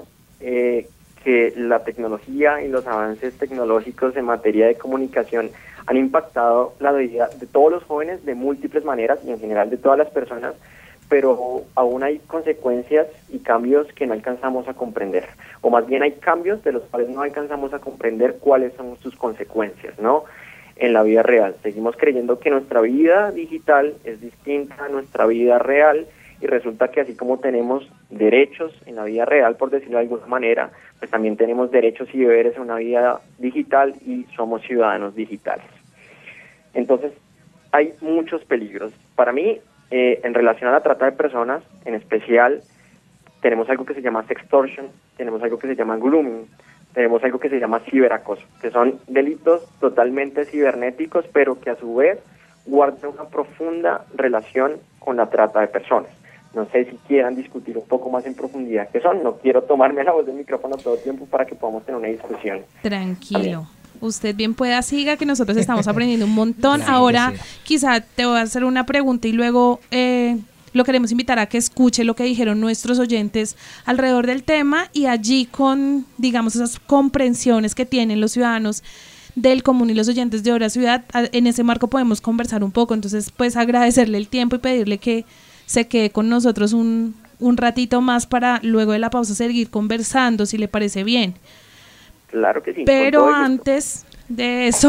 H: que la tecnología y los avances tecnológicos en materia de comunicación han impactado la vida de todos los jóvenes de múltiples maneras y en general de todas las personas, pero aún hay consecuencias y cambios que no alcanzamos a comprender, o más bien hay cambios de los cuales no alcanzamos a comprender cuáles son sus consecuencias, ¿no? En la vida real. Seguimos creyendo que nuestra vida digital es distinta a nuestra vida real, y resulta que así como tenemos derechos en la vida real, por decirlo de alguna manera, pues también tenemos derechos y deberes en una vida digital y somos ciudadanos digitales. Entonces, hay muchos peligros. Para mí, en relación a la trata de personas, en especial, tenemos algo que se llama sextortion, tenemos algo que se llama grooming, tenemos algo que se llama ciberacoso, que son delitos totalmente cibernéticos, pero que a su vez guardan una profunda relación con la trata de personas. No sé si quieran discutir un poco más en profundidad qué son. No quiero tomarme la voz del micrófono todo el tiempo para que podamos tener una discusión.
E: Tranquilo.
H: También.
E: Usted bien pueda, siga, que nosotros estamos aprendiendo un montón. Claro. Ahora, quizá te voy a hacer una pregunta y luego lo queremos invitar a que escuche lo que dijeron nuestros oyentes alrededor del tema, y allí con, digamos, esas comprensiones que tienen los ciudadanos del común y los oyentes de Hora Ciudad, en ese marco podemos conversar un poco. Entonces, pues agradecerle el tiempo y pedirle que se quede con nosotros un ratito más para luego de la pausa seguir conversando, si le parece bien.
H: Claro que sí.
E: Pero antes de eso,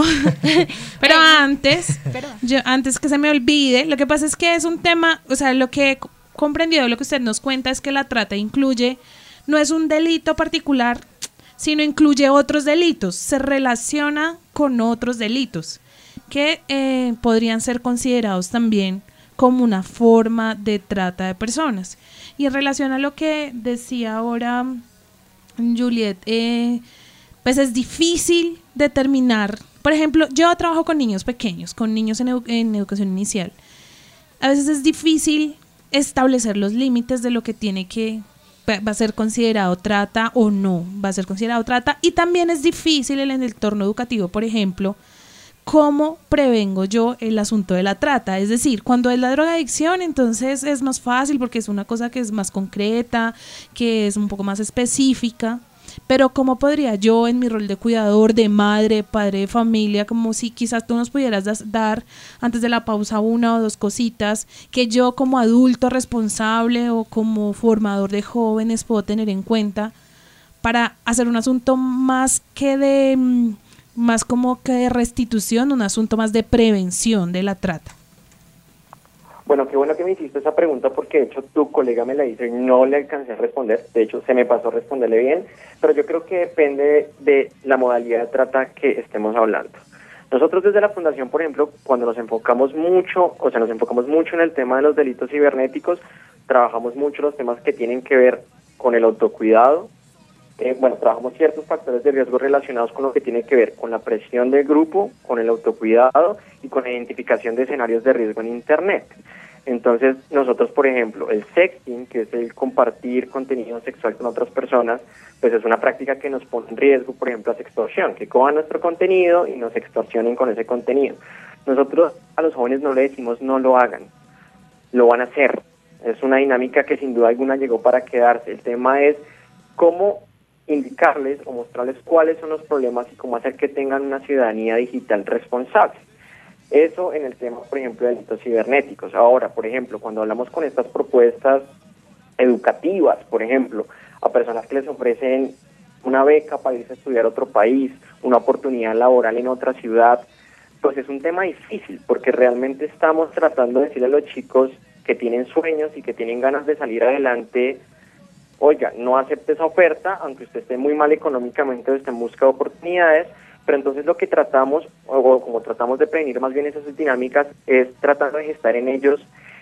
E: antes que se me olvide, lo que pasa es que es un tema, o sea, lo que he comprendido, lo que usted nos cuenta es que la trata incluye, no es un delito particular, sino incluye otros delitos, se relaciona con otros delitos que podrían ser considerados también como una forma de trata de personas. Y en relación a lo que decía ahora Juliet, pues es difícil determinar. Por ejemplo, yo trabajo con niños pequeños, con niños en educación inicial. A veces es difícil establecer los límites de lo que va a ser considerado trata o no va a ser considerado trata, y también es difícil en el entorno educativo, por ejemplo, ¿cómo prevengo yo el asunto de la trata? Es decir, cuando es la drogadicción, entonces es más fácil porque es una cosa que es más concreta, que es un poco más específica, pero ¿cómo podría yo en mi rol de cuidador, de madre, padre de familia, como si quizás tú nos pudieras dar antes de la pausa una o dos cositas que yo como adulto responsable o como formador de jóvenes puedo tener en cuenta para hacer un asunto más como que de restitución, un asunto más de prevención de la trata?
H: Bueno, qué bueno que me hiciste esa pregunta, porque de hecho tu colega me la hizo y no le alcancé a responder. De hecho, se me pasó a responderle bien, pero yo creo que depende de la modalidad de trata que estemos hablando. Nosotros desde la Fundación, por ejemplo, cuando nos enfocamos mucho en el tema de los delitos cibernéticos, trabajamos mucho los temas que tienen que ver con el autocuidado. Trabajamos ciertos factores de riesgo relacionados con lo que tiene que ver con la presión del grupo, con el autocuidado y con la identificación de escenarios de riesgo en Internet. Entonces, nosotros, por ejemplo, el sexting, que es el compartir contenido sexual con otras personas, pues es una práctica que nos pone en riesgo, por ejemplo, a sextorsión, que cojan nuestro contenido y nos extorsionen con ese contenido. Nosotros a los jóvenes no le decimos no lo hagan, lo van a hacer. Es una dinámica que sin duda alguna llegó para quedarse. El tema es cómo indicarles o mostrarles cuáles son los problemas y cómo hacer que tengan una ciudadanía digital responsable. Eso en el tema, por ejemplo, de delitos cibernéticos. Ahora, por ejemplo, cuando hablamos con estas propuestas educativas, por ejemplo, a personas que les ofrecen una beca para irse a estudiar a otro país, una oportunidad laboral en otra ciudad, pues es un tema difícil, porque realmente estamos tratando de decirle a los chicos que tienen sueños y que tienen ganas de salir adelante, oiga, no acepte esa oferta, aunque usted esté muy mal económicamente o esté en busca de oportunidades. Pero entonces lo que tratamos, o como tratamos de prevenir más bien esas dinámicas, es tratando de gestar en ellos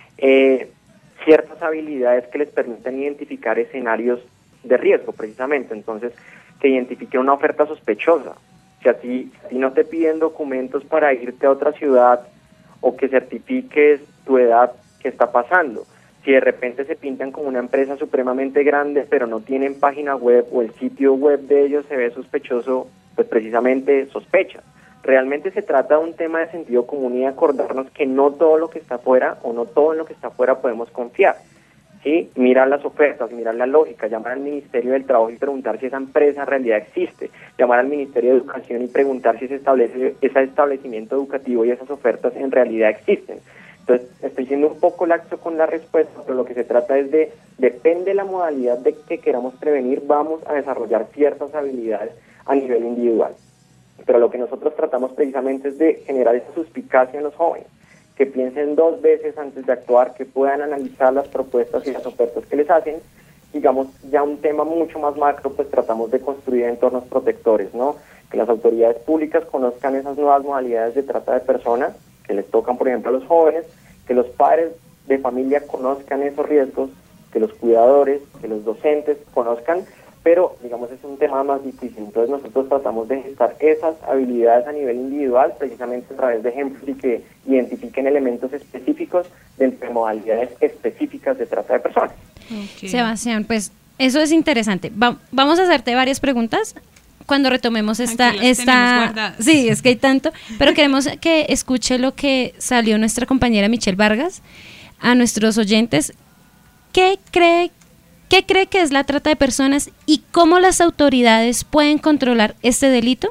H: ciertas habilidades que les permitan identificar escenarios de riesgo, precisamente. Entonces, que identifique una oferta sospechosa. Si a ti no te piden documentos para irte a otra ciudad o que certifiques tu edad, ¿qué está pasando? Si de repente se pintan como una empresa supremamente grande, pero no tienen página web o el sitio web de ellos se ve sospechoso, pues precisamente sospecha. Realmente se trata de un tema de sentido común y de acordarnos que no todo lo que está afuera o no todo en lo que está afuera podemos confiar. ¿Sí? Mirar las ofertas, mirar la lógica, llamar al Ministerio del Trabajo y preguntar si esa empresa en realidad existe, llamar al Ministerio de Educación y preguntar si ese establecimiento educativo y esas ofertas en realidad existen. Entonces, estoy siendo un poco laxo con la respuesta, pero lo que se trata es de, depende de la modalidad de que queramos prevenir, vamos a desarrollar ciertas habilidades a nivel individual. Pero lo que nosotros tratamos precisamente es de generar esa suspicacia en los jóvenes, que piensen 2 veces antes de actuar, que puedan analizar las propuestas y las ofertas que les hacen. Digamos, ya un tema mucho más macro, pues tratamos de construir entornos protectores, ¿no? Que las autoridades públicas conozcan esas nuevas modalidades de trata de personas que les tocan, por ejemplo, a los jóvenes, que los padres de familia conozcan esos riesgos, que los cuidadores, que los docentes conozcan, pero digamos es un tema más difícil. Entonces nosotros tratamos de gestar esas habilidades a nivel individual, precisamente a través de ejemplos y que identifiquen elementos específicos de modalidades específicas de trata de personas.
D: Okay. Sebastián, pues eso es interesante. Vamos a hacerte varias preguntas cuando retomemos esta sí, es que hay tanto, pero queremos que escuche lo que salió nuestra compañera Michelle Vargas a nuestros oyentes. ¿Qué cree que es la trata de personas y cómo las autoridades pueden controlar este delito?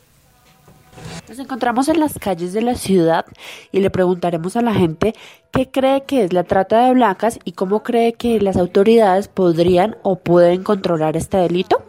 I: Nos encontramos en las calles de la ciudad y le preguntaremos a la gente qué cree que es la trata de blancas y cómo cree que las autoridades podrían o pueden controlar este delito.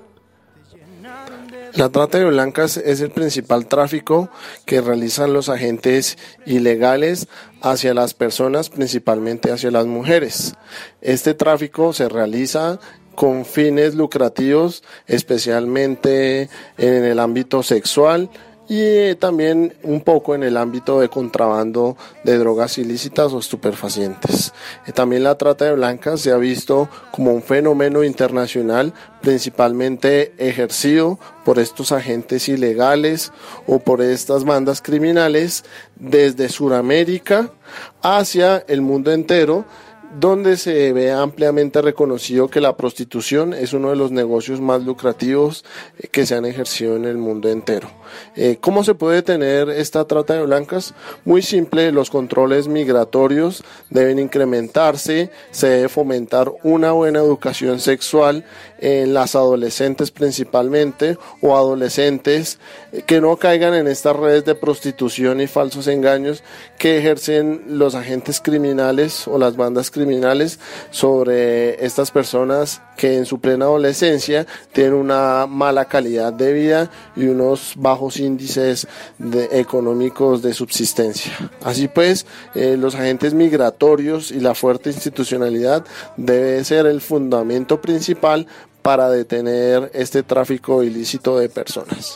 J: La trata de blancas es el principal tráfico que realizan los agentes ilegales hacia las personas, principalmente hacia las mujeres. Este tráfico se realiza con fines lucrativos, especialmente en el ámbito sexual y también un poco en el ámbito de contrabando de drogas ilícitas o estupefacientes. También la trata de blancas se ha visto como un fenómeno internacional, principalmente ejercido por estos agentes ilegales o por estas bandas criminales desde Sudamérica hacia el mundo entero, donde se ve ampliamente reconocido que la prostitución es uno de los negocios más lucrativos que se han ejercido en el mundo entero. ¿Cómo se puede detener esta trata de blancas? Muy simple, los controles migratorios deben incrementarse, se debe fomentar una buena educación sexual en las adolescentes principalmente, o adolescentes que no caigan en estas redes de prostitución y falsos engaños que ejercen los agentes criminales o las bandas criminales sobre estas personas que en su plena adolescencia tienen una mala calidad de vida y unos bajos índices económicos de subsistencia. Así pues, los agentes migratorios y la fuerte institucionalidad debe ser el fundamento principal para detener este tráfico ilícito de personas.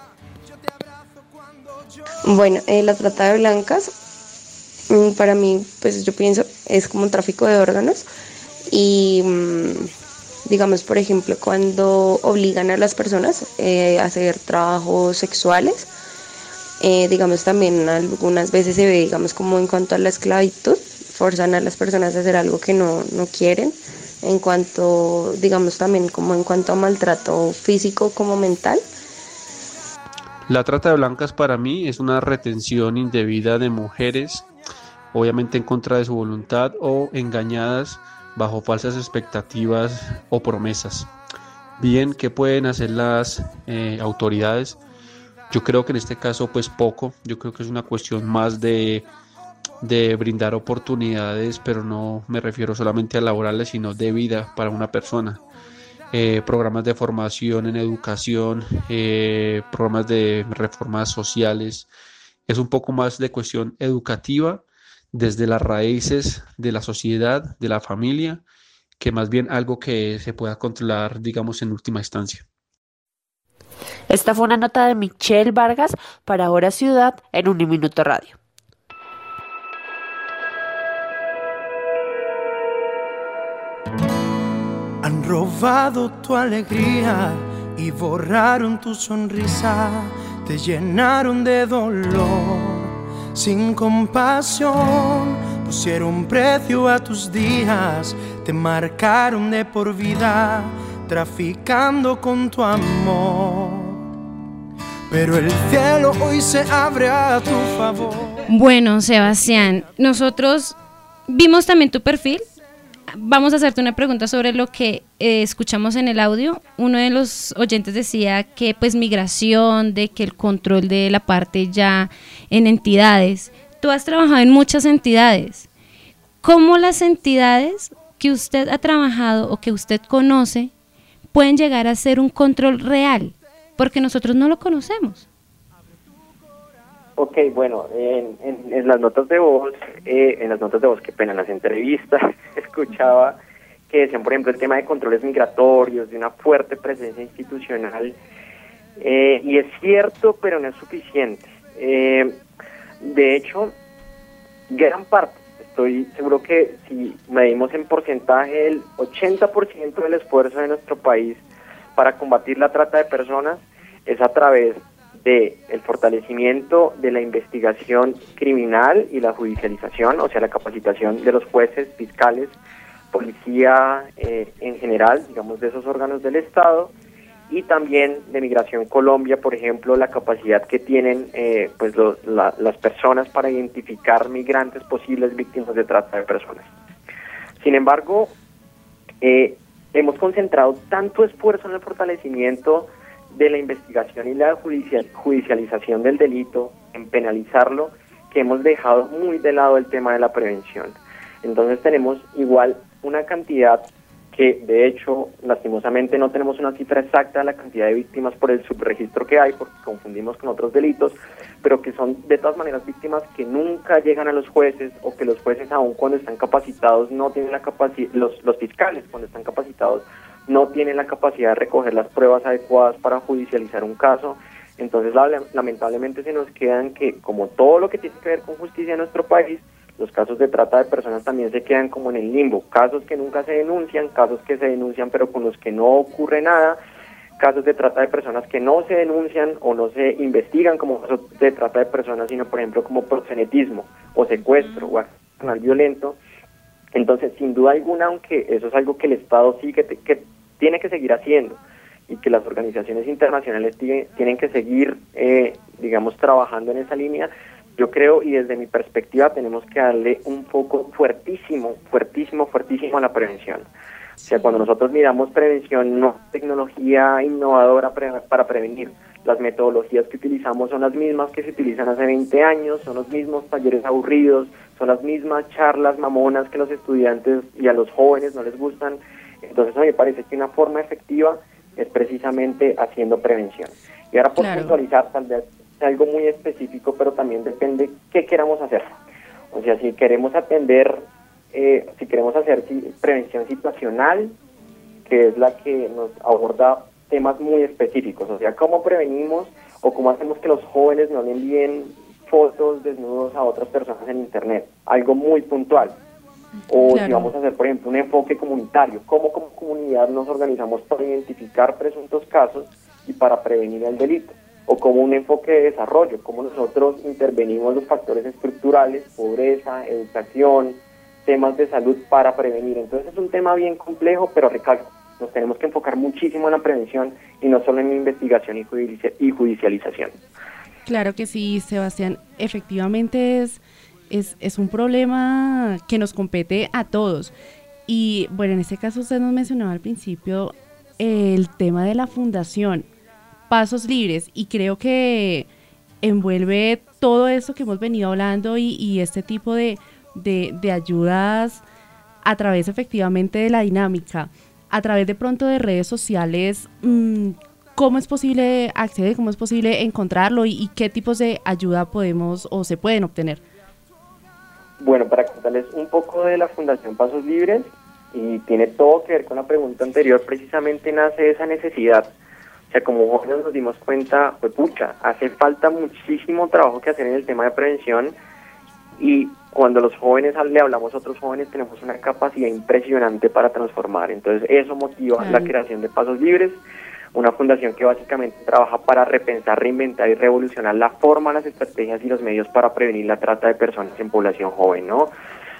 K: Bueno, la trata de blancas, para mí, pues yo pienso, es como un tráfico de órganos y, digamos, por ejemplo, cuando obligan a las personas a hacer trabajos sexuales, digamos, también algunas veces se ve, digamos, como en cuanto a la esclavitud, forzan a las personas a hacer algo que no quieren, en cuanto, digamos, también como en cuanto a maltrato físico como mental.
L: La trata de blancas para mí es una retención indebida de mujeres, obviamente en contra de su voluntad o engañadas bajo falsas expectativas o promesas. Bien, ¿qué pueden hacer las autoridades? Yo creo que en este caso pues poco, yo creo que es una cuestión más de brindar oportunidades, pero no me refiero solamente a laborales, sino de vida para una persona. Programas de formación en educación, programas de reformas sociales. Es un poco más de cuestión educativa desde las raíces de la sociedad, de la familia, que más bien algo que se pueda controlar, digamos, en última instancia.
I: Esta fue una nota de Michelle Vargas para Hora Ciudad en Uniminuto Radio.
M: Han robado tu alegría y borraron tu sonrisa, te llenaron de dolor, sin compasión, pusieron precio a tus días, te marcaron de por vida, traficando con tu amor. Pero el cielo hoy se abre a tu favor.
D: Bueno, Sebastián, nosotros vimos también tu perfil. Vamos a hacerte una pregunta sobre lo que escuchamos en el audio. Uno de los oyentes decía que pues migración, de que el control de la parte ya en entidades. Tú has trabajado en muchas entidades. ¿Cómo las entidades que usted ha trabajado o que usted conoce pueden llegar a ser un control real? Porque nosotros no lo conocemos.
H: Ok, bueno, en las notas de voz, qué pena, en las entrevistas, escuchaba que decían, por ejemplo, el tema de controles migratorios, de una fuerte presencia institucional, y es cierto, pero no es suficiente. De hecho, gran parte, estoy seguro que si medimos en porcentaje, el 80% del esfuerzo de nuestro país para combatir la trata de personas es a través de el fortalecimiento de la investigación criminal y la judicialización, o sea, la capacitación de los jueces, fiscales, policía en general, digamos, de esos órganos del Estado, y también de Migración Colombia, por ejemplo, la capacidad que tienen las personas para identificar migrantes posibles víctimas de trata de personas. Sin embargo, hemos concentrado tanto esfuerzo en el fortalecimiento de la investigación y la judicialización del delito, en penalizarlo, que hemos dejado muy de lado el tema de la prevención. Entonces tenemos igual una cantidad que, de hecho, lastimosamente no tenemos una cifra exacta de la cantidad de víctimas por el subregistro que hay, porque confundimos con otros delitos, pero que son de todas maneras víctimas que nunca llegan a los jueces, o que los jueces, aun cuando están capacitados, no tienen la capacidad, los fiscales cuando están capacitados, no tienen la capacidad de recoger las pruebas adecuadas para judicializar un caso. Entonces, lamentablemente se nos quedan que, como todo lo que tiene que ver con justicia en nuestro país, los casos de trata de personas también se quedan como en el limbo. Casos que nunca se denuncian, casos que se denuncian pero con los que no ocurre nada, casos de trata de personas que no se denuncian o no se investigan como casos de trata de personas, sino, por ejemplo, como proxenetismo o secuestro o acto penal violento. Entonces, sin duda alguna, aunque eso es algo que el Estado sí que tiene que seguir haciendo y que las organizaciones internacionales tienen que seguir, trabajando en esa línea, yo creo, y desde mi perspectiva, tenemos que darle un foco fuertísimo a la prevención. O sea, cuando nosotros miramos prevención, no tecnología innovadora para prevenir. Las metodologías que utilizamos son las mismas que se utilizan hace 20 años, son los mismos talleres aburridos, son las mismas charlas mamonas que los estudiantes y a los jóvenes no les gustan. Entonces, a mí me parece que una forma efectiva es precisamente haciendo prevención. Y ahora, por puntualizar, tal vez algo muy específico, pero también depende qué queramos hacer. O sea, si queremos hacer prevención situacional, que es la que nos aborda temas muy específicos, o sea, cómo prevenimos o cómo hacemos que los jóvenes no le envíen fotos desnudos a otras personas en internet, algo muy puntual. O si vamos a hacer, por ejemplo, un enfoque comunitario, cómo como comunidad nos organizamos para identificar presuntos casos y para prevenir el delito. O como un enfoque de desarrollo, cómo nosotros intervenimos los factores estructurales, pobreza, educación, temas de salud para prevenir. Entonces es un tema bien complejo, pero recalco, nos tenemos que enfocar muchísimo en la prevención y no solo en la investigación y judicialización.
G: Claro que sí, Sebastián, efectivamente es un problema que nos compete a todos. Y bueno, en este caso usted nos mencionaba al principio el tema de la fundación Pasos Libres, y creo que envuelve todo esto que hemos venido hablando y este tipo de ayudas a través efectivamente de la dinámica, a través de pronto de redes sociales. ¿Cómo es posible acceder, cómo es posible encontrarlo y qué tipos de ayuda podemos o se pueden obtener?
H: Bueno, para contarles un poco de la Fundación Pasos Libres, y tiene todo que ver con la pregunta anterior, precisamente nace esa necesidad. O sea, como jóvenes nos dimos cuenta, pues pucha, hace falta muchísimo trabajo que hacer en el tema de prevención, y cuando los jóvenes le hablamos a otros jóvenes tenemos una capacidad impresionante para transformar. Entonces eso motiva la creación de Pasos Libres, una fundación que básicamente trabaja para repensar, reinventar y revolucionar la forma, las estrategias y los medios para prevenir la trata de personas en población joven, ¿no?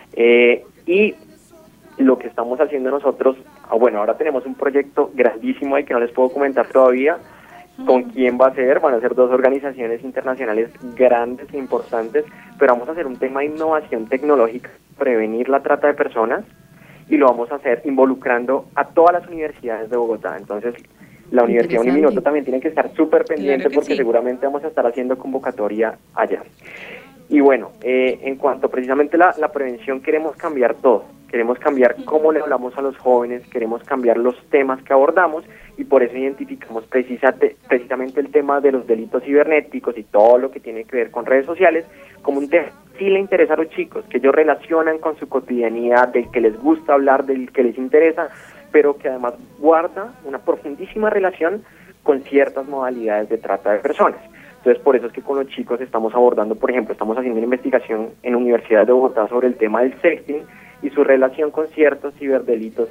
H: Y lo que estamos haciendo nosotros, bueno, ahora tenemos un proyecto grandísimo ahí que no les puedo comentar todavía con quién va a ser. Van a ser 2 organizaciones internacionales grandes e importantes, pero vamos a hacer un tema de innovación tecnológica, prevenir la trata de personas, y lo vamos a hacer involucrando a todas las universidades de Bogotá. Entonces, la Universidad Uniminuto también tiene que estar súper pendiente, porque seguramente vamos a estar haciendo convocatoria allá. Y bueno, en cuanto precisamente a la prevención, queremos cambiar todo. Queremos cambiar cómo le hablamos a los jóvenes, queremos cambiar los temas que abordamos, y por eso identificamos precisamente el tema de los delitos cibernéticos y todo lo que tiene que ver con redes sociales como un tema que sí le interesa a los chicos, que ellos relacionan con su cotidianidad, del que les gusta hablar, del que les interesa, pero que además guarda una profundísima relación con ciertas modalidades de trata de personas. Entonces, por eso es que con los chicos estamos abordando, por ejemplo, estamos haciendo una investigación en la Universidad de Bogotá sobre el tema del sexting y su relación con ciertos ciberdelitos,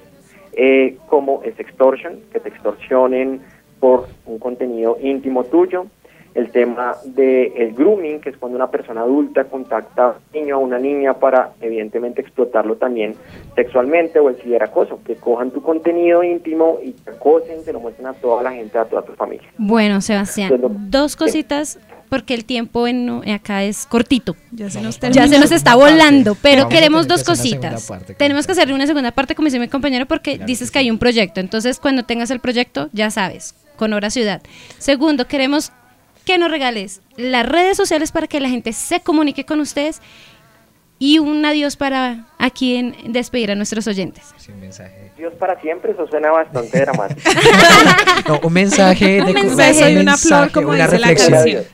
H: como el sextortion, que te extorsionen por un contenido íntimo tuyo, el tema del grooming, que es cuando una persona adulta contacta a un niño o a una niña para evidentemente explotarlo también sexualmente, o el ciberacoso, que cojan tu contenido íntimo y te acosen, te lo muestran a toda la gente, a toda tu familia.
D: Bueno, Sebastián, entonces, 2 cositas, porque el tiempo acá es cortito.
E: Ya se nos
D: está volando, pero queremos 2 cositas. Tenemos que hacerle una segunda parte, como dice mi compañero, porque dices que hay un proyecto. Entonces, cuando tengas el proyecto, ya sabes, con Hora Ciudad. Segundo, queremos que nos regales las redes sociales para que la gente se comunique con ustedes, y un adiós para aquí despedir a nuestros oyentes.
F: Sí, un mensaje.
H: Dios para siempre, eso suena bastante dramático.
F: No, un mensaje
E: de una flor, como
F: una
E: dice
F: reflexión.
E: la canción.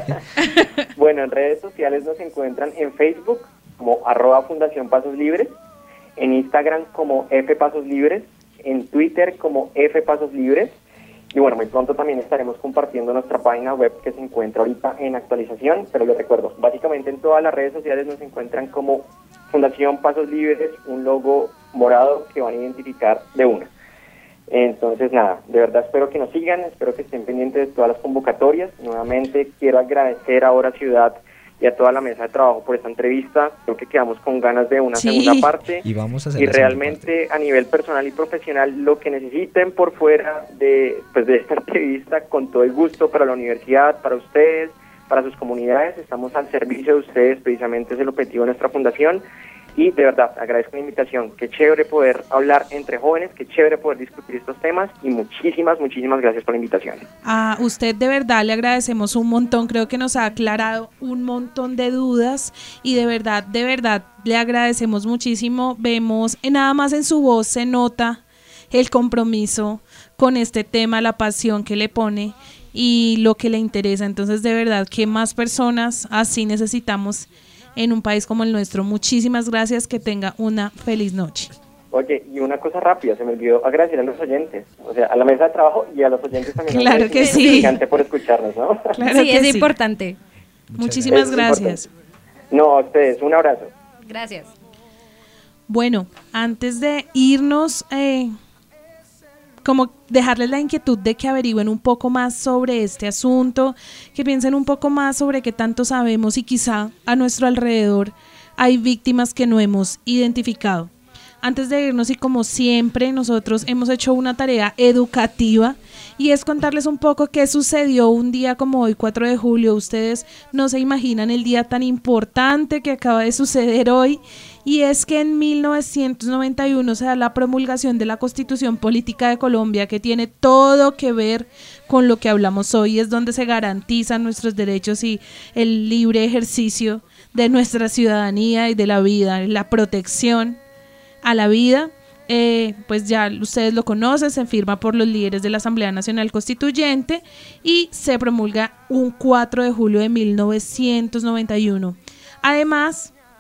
H: Bueno, en redes sociales nos encuentran en Facebook como @Fundación Pasos Libres, en Instagram como F Pasos Libres, en Twitter como F Pasos Libres. Y bueno, muy pronto también estaremos compartiendo nuestra página web, que se encuentra ahorita en actualización, pero les recuerdo, básicamente en todas las redes sociales nos encuentran como Fundación Pasos Libres, un logo morado que van a identificar de una. Entonces nada, de verdad espero que nos sigan, espero que estén pendientes de todas las convocatorias. Nuevamente quiero agradecer a Hora Ciudad y a toda la mesa de trabajo por esta entrevista. Creo que quedamos con ganas de una segunda parte,
F: y vamos a hacer
H: y realmente a nivel personal y profesional lo que necesiten por fuera de esta entrevista, con todo el gusto para la universidad, para ustedes, para sus comunidades. Estamos al servicio de ustedes, precisamente es el objetivo de nuestra fundación. Y de verdad, agradezco la invitación. Qué chévere poder hablar entre jóvenes, qué chévere poder discutir estos temas, y muchísimas gracias por la invitación.
E: A usted de verdad le agradecemos un montón, creo que nos ha aclarado un montón de dudas, y de verdad le agradecemos muchísimo. Vemos, nada más en su voz se nota el compromiso con este tema, la pasión que le pone y lo que le interesa. Entonces, de verdad que más personas así necesitamos en un país como el nuestro. Muchísimas gracias, que tenga una feliz noche.
H: Oye, y una cosa rápida, se me olvidó agradecer a los oyentes, o sea, a la mesa de trabajo y a los oyentes también.
E: Claro que sí.
H: Gigante por escucharnos, ¿no?
E: Claro
D: sí,
E: que
D: es
E: sí.
D: importante.
E: Muchísimas gracias.
H: No, a ustedes, un abrazo.
D: Gracias.
E: Bueno, antes de irnos, como dejarles la inquietud de que averigüen un poco más sobre este asunto, que piensen un poco más sobre qué tanto sabemos, y quizá a nuestro alrededor hay víctimas que no hemos identificado. Antes de irnos, y como siempre, nosotros hemos hecho una tarea educativa, y es contarles un poco qué sucedió un día como hoy, 4 de julio. Ustedes no se imaginan el día tan importante que acaba de suceder hoy, y es que en 1991 se da la promulgación de la Constitución Política de Colombia, que tiene todo que ver con lo que hablamos hoy. Es donde se garantizan nuestros derechos y el libre ejercicio de nuestra ciudadanía y de la vida, la protección a la vida. Pues ya ustedes lo conocen, se firma por los líderes de la Asamblea Nacional Constituyente y se promulga un 4 de julio de 1991. Además,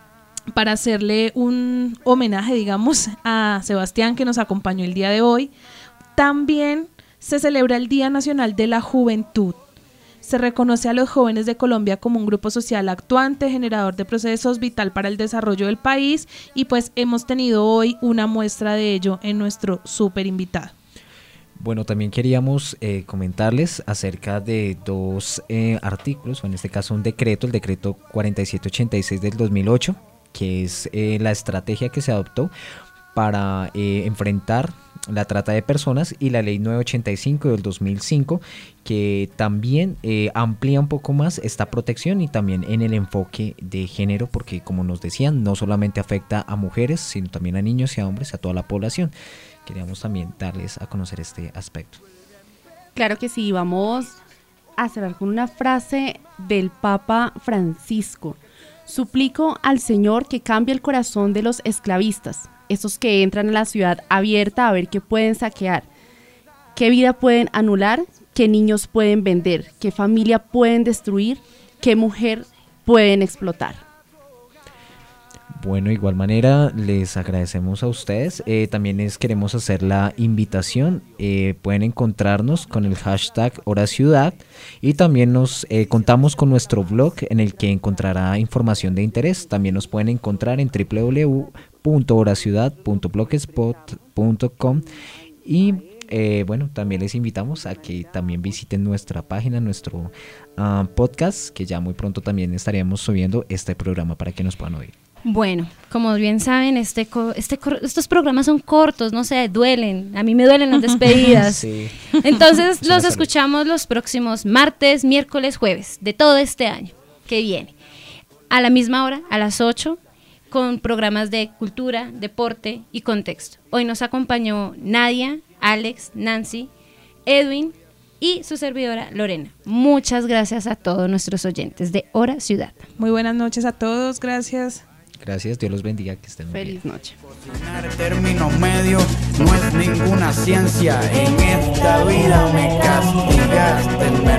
E: para hacerle un homenaje, digamos, a Sebastián, que nos acompañó el día de hoy. También se celebra el Día Nacional de la Juventud. Se reconoce a los jóvenes de Colombia como un grupo social actuante, generador de procesos, vital para el desarrollo del país, y pues hemos tenido hoy una muestra de ello en nuestro súper invitado.
F: Bueno, también queríamos comentarles acerca de dos artículos, o en este caso un decreto, el decreto 4786 del 2008, que es la estrategia que se adoptó para enfrentar la trata de personas, y la ley 985 del 2005, que también amplía un poco más esta protección y también en el enfoque de género, porque como nos decían, no solamente afecta a mujeres, sino también a niños y a hombres, a toda la población. Queríamos también darles a conocer este aspecto.
G: Claro que sí, vamos a cerrar con una frase del Papa Francisco. Suplico al Señor que cambie el corazón de los esclavistas, esos que entran a la ciudad abierta a ver qué pueden saquear, qué vida pueden anular, qué niños pueden vender, qué familia pueden destruir, qué mujer pueden explotar.
F: Bueno, de igual manera les agradecemos a ustedes. También les queremos hacer la invitación. Pueden encontrarnos con el hashtag Hora Ciudad, y también nos contamos con nuestro blog en el que encontrará información de interés. También nos pueden encontrar en www.horaciudad.blogspot.com, y bueno, también les invitamos a que también visiten nuestra página, nuestro podcast, que ya muy pronto también estaremos subiendo este programa para que nos puedan oír.
D: Bueno, como bien saben, estos programas son cortos, no sé, duelen. A mí me duelen las despedidas. Sí. Entonces los escuchamos los próximos martes, miércoles, jueves de todo este año que viene. A la misma hora, a las 8, con programas de cultura, deporte y contexto. Hoy nos acompañó Nadia, Alex, Nancy, Edwin y su servidora Lorena. Muchas gracias a todos nuestros oyentes de Hora Ciudad.
E: Muy buenas noches a todos, gracias.
F: Gracias, Dios los bendiga, que estén muy bien.
G: Feliz noche.
N: Cocinar término medio no es ninguna ciencia. En esta vida me castigaste.